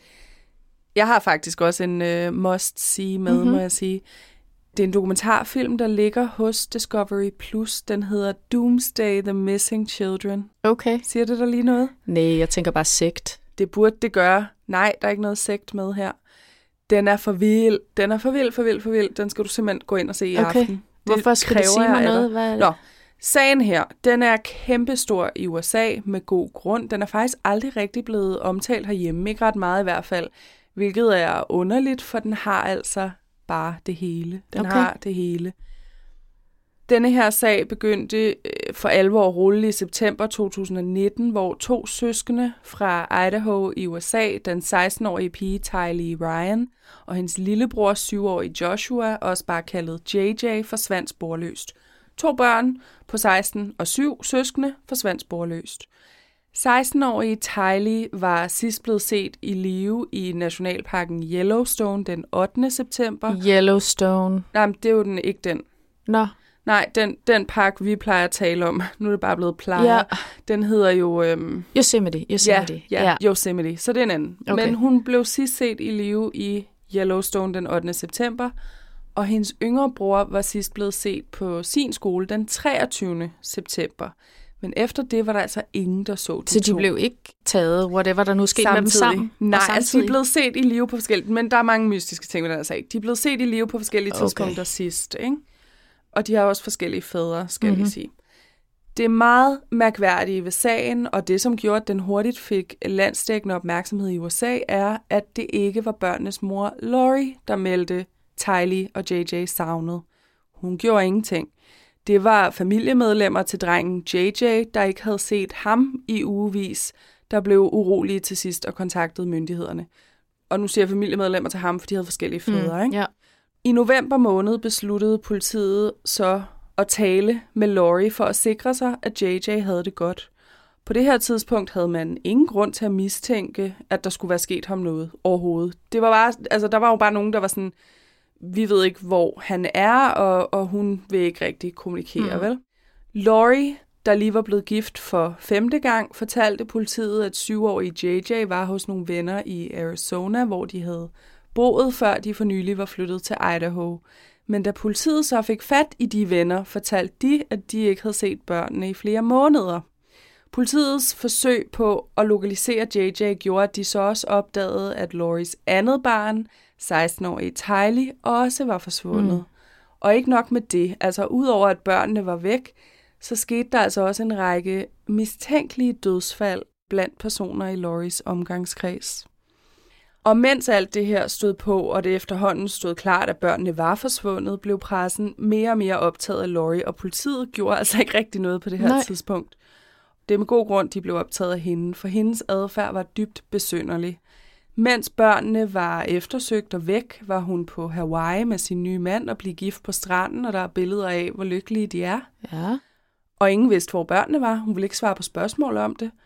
Jeg har faktisk også en uh, must-see med, mm-hmm. må jeg sige. Det er en dokumentarfilm, der ligger hos Discovery Plus. Den hedder Doomsday: The Missing Children. Okay. Siger det der lige noget? Nej, jeg tænker bare sekt. Det burde det gøre. Nej, der er ikke noget sekt med her. Den er for vild. Den er for vild, for vild, for vild. Den skal du simpelthen gå ind og se i okay. aften. Det Hvorfor skal du sige mig noget? Hvad er det? Nå, sagen her, den er kæmpestor i U S A med god grund. Den er faktisk aldrig rigtig blevet omtalt herhjemme. Ikke ret meget i hvert fald. Hvilket er underligt, for den har altså bare det hele. Den okay. har det hele. Denne her sag begyndte for alvor at rulle i september to tusind nitten, hvor to søskende fra Idaho i U S A, den seksten-årige pige Tylee Ryan og hendes lillebror, syv-årige Joshua, også bare kaldet J J, forsvandt sporløst. To børn på seksten og syv søskende forsvandt sporløst. seksten-årige Tylee var sidst blevet set i live i nationalparken Yellowstone den ottende september. Yellowstone. Nej, men det er jo den, ikke den. Nå. Nej, den, den park, vi plejer at tale om, nu er det bare blevet plejer, Ja. den hedder jo... Øhm, Yosemite. Yosemite. Ja, ja, ja, Yosemite, så det er en anden. Okay. Men hun blev sidst set i live i Yellowstone den ottende september, og hendes yngre bror var sidst blevet set på sin skole den treogtyvende september. Men efter det var der altså ingen, der så de Så de to. blev ikke taget, whatever der nu skete Samtidig. med dem sammen? Nej, og altså de er blevet set i live på forskellige... Men der er mange mystiske ting ved den her sag. De er blevet set i live på forskellige Okay. tidspunkter sidst, ikke? Og de har også forskellige fædre, skal Mhm. jeg lige sige. Det er meget mærkværdigt ved sagen, og det, som gjorde, at den hurtigt fik landsdækkende opmærksomhed i U S A, er, at det ikke var børnenes mor, Lori, der meldte Tylee og J J savnet. Hun gjorde ingenting. Det var familiemedlemmer til drengen J J, der ikke havde set ham i ugevis, der blev urolige til sidst og kontaktede myndighederne. Og nu siger jeg familiemedlemmer til ham, for de havde forskellige fædre, ikke? Ja. I november måned besluttede politiet så at tale med Lori for at sikre sig, at J J havde det godt. På det her tidspunkt havde man ingen grund til at mistænke, at der skulle være sket ham noget overhovedet. Det var bare, altså, der var jo bare nogen, der var sådan, vi ved ikke, hvor han er, og, og hun vil ikke rigtig kommunikere, mm. vel? Lori, der lige var blevet gift for femte gang, fortalte politiet, at syvårige J J var hos nogle venner i Arizona, hvor de havde boet, før de for nylig var flyttet til Idaho. Men da politiet så fik fat i de venner, fortalte de, at de ikke havde set børnene i flere måneder. Politiets forsøg på at lokalisere J J gjorde, at de så også opdagede, at Loris andet barn, seksten-årige Tylee, også var forsvundet. Mm. Og ikke nok med det, altså udover at børnene var væk, så skete der altså også en række mistænkelige dødsfald blandt personer i Loris omgangskreds. Og mens alt det her stod på, og det efterhånden stod klart, at børnene var forsvundet, blev pressen mere og mere optaget af Lori, og politiet gjorde altså ikke rigtig noget på det her Nej. tidspunkt. Det er med god grund, de blev optaget af hende, for hendes adfærd var dybt besynderlig. Mens børnene var eftersøgt og væk, var hun på Hawaii med sin nye mand og blev gift på stranden, og der er billeder af, hvor lykkelige de er. Ja. Og ingen vidste, hvor børnene var. Hun ville ikke svare på spørgsmål om det.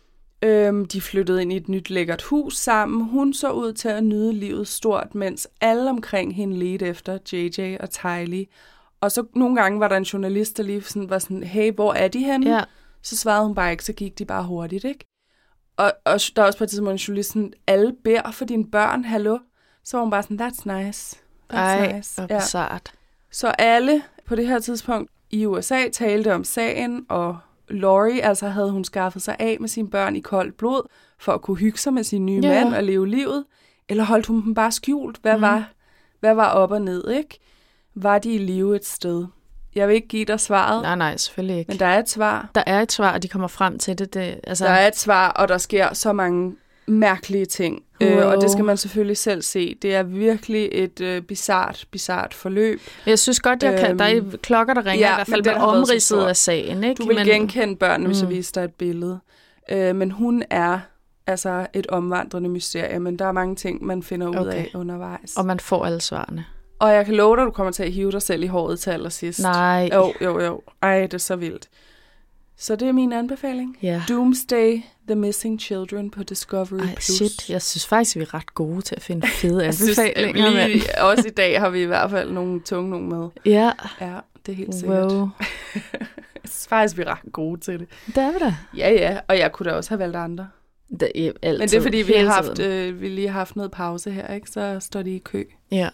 Øhm, de flyttede ind i et nyt lækkert hus sammen. Hun så ud til at nyde livet stort, mens alle omkring hende ledte efter J J og Tylee. Og så nogle gange var der en journalist, der lige sådan, var sådan, hey, hvor er de henne? Ja. Så svarede hun bare ikke, så gik de bare hurtigt, ikke? Og, og der er også på et tidspunkt en journalist, sådan, alle beder for dine børn, hallo? Så var hun bare sådan, that's nice. That's Ej, nice. hvor bizarrt. Så alle på det her tidspunkt i U S A talte om sagen, og Lori, altså havde hun skaffet sig af med sine børn i koldt blod, for at kunne hygge sig med sin nye Ja. mand og leve livet, eller holdt hun dem bare skjult? Hvad, Mhm. var, hvad var op og ned, ikke? Var de i live et sted? Jeg vil ikke give dig svaret, Nej, nej, selvfølgelig ikke. men der er et svar. Der er et svar, og de kommer frem til det. det altså... Der er et svar, og der sker så mange mærkelige ting. Wow. Øh, og det skal man selvfølgelig selv se. Det er virkelig et øh, bizart, bizart forløb. Jeg synes godt, jeg kan. Der er klokker, der ringer, ja, i hvert fald men den med har været så omridset stor. af sagen. Ikke? Du vil Men- genkende børnene, hvis jeg Mm. viser dig et billede. Øh, men hun er altså et omvandrende mysterie, men der er mange ting, man finder ud Okay. af undervejs. Og man får alle svarene. Og jeg kan love dig, at du kommer til at hive dig selv i håret til allersidst. Nej. Jo, jo, jo. Ej, det er så vildt. Så det er min anbefaling. Ja. Doomsday, The Missing Children på Discovery+. Ej, shit. Jeg synes faktisk, vi er ret gode til at finde fede Jeg synes, anbefalinger. mand. lige, også i dag har vi i hvert fald nogle tunge nogle med. Ja. Ja, det er helt sikkert. Wow. Jeg synes faktisk, vi er ret gode til det. Det er vi da. Ja, ja. Og jeg kunne da også have valgt andre. Det er altid. Men det er fordi, vi har Hele haft, tiden. øh, vi lige har haft noget pause her, ikke? Så står de i kø. Ja.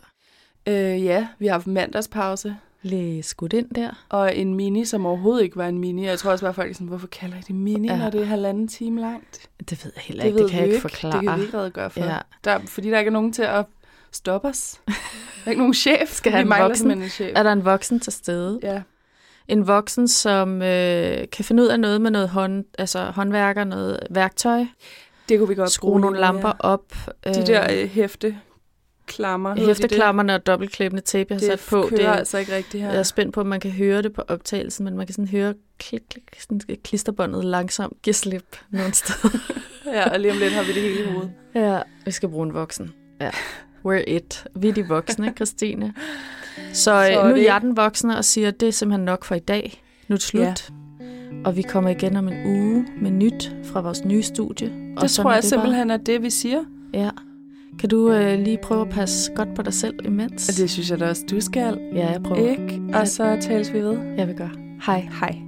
Øh, ja, vi har haft mandagspause. Lige skudt ind der. Og en mini, som overhovedet ikke var en mini. Jeg tror også bare, folk er sådan, hvorfor kalder I det mini, Ja. når det er halvanden time langt? Det ved jeg heller Det ikke. ved Det kan vi jeg ikke ikke. forklare. Det kan vi ikke redegøre for. Ja. Der, fordi der ikke er nogen til at stoppe os. Der er ikke nogen chef. Skal have vi en mangler voksen? simpelthen en chef. Er der en voksen til stede? Ja. En voksen, som øh, kan finde ud af noget med noget hånd, altså håndværker, noget værktøj. Det kunne vi godt Skrue bruge nogle lidt mere. lamper op. De der øh, hæfte klammer. hedder de det? Hæfteklammerne og dobbeltklippende tape, jeg har Det sat på. kører altså ikke rigtigt her. Jeg er spændt på, om man kan høre det på optagelsen, men man kan sådan høre klik, klik, sådan klisterbåndet langsomt give slip nogle steder. Ja, og lige om lidt har vi det hele i hovedet. Ja, vi skal bruge en voksen. Ja, we're it. Vi er de voksne, Christine. Så, Så Så nu er det- jeg den voksne og siger, at det er simpelthen nok for i dag. Nu er det slut. Ja. Og vi kommer igen om en uge med nyt fra vores nye studie. Det og tror jeg det simpelthen bare er det, vi siger. Ja. Kan du øh, lige prøve at passe godt på dig selv imens? Og det synes jeg da også, du skal. Ja, jeg prøver. Ikke? Og så tales vi ved. Jeg vil gøre. Hej. Hej.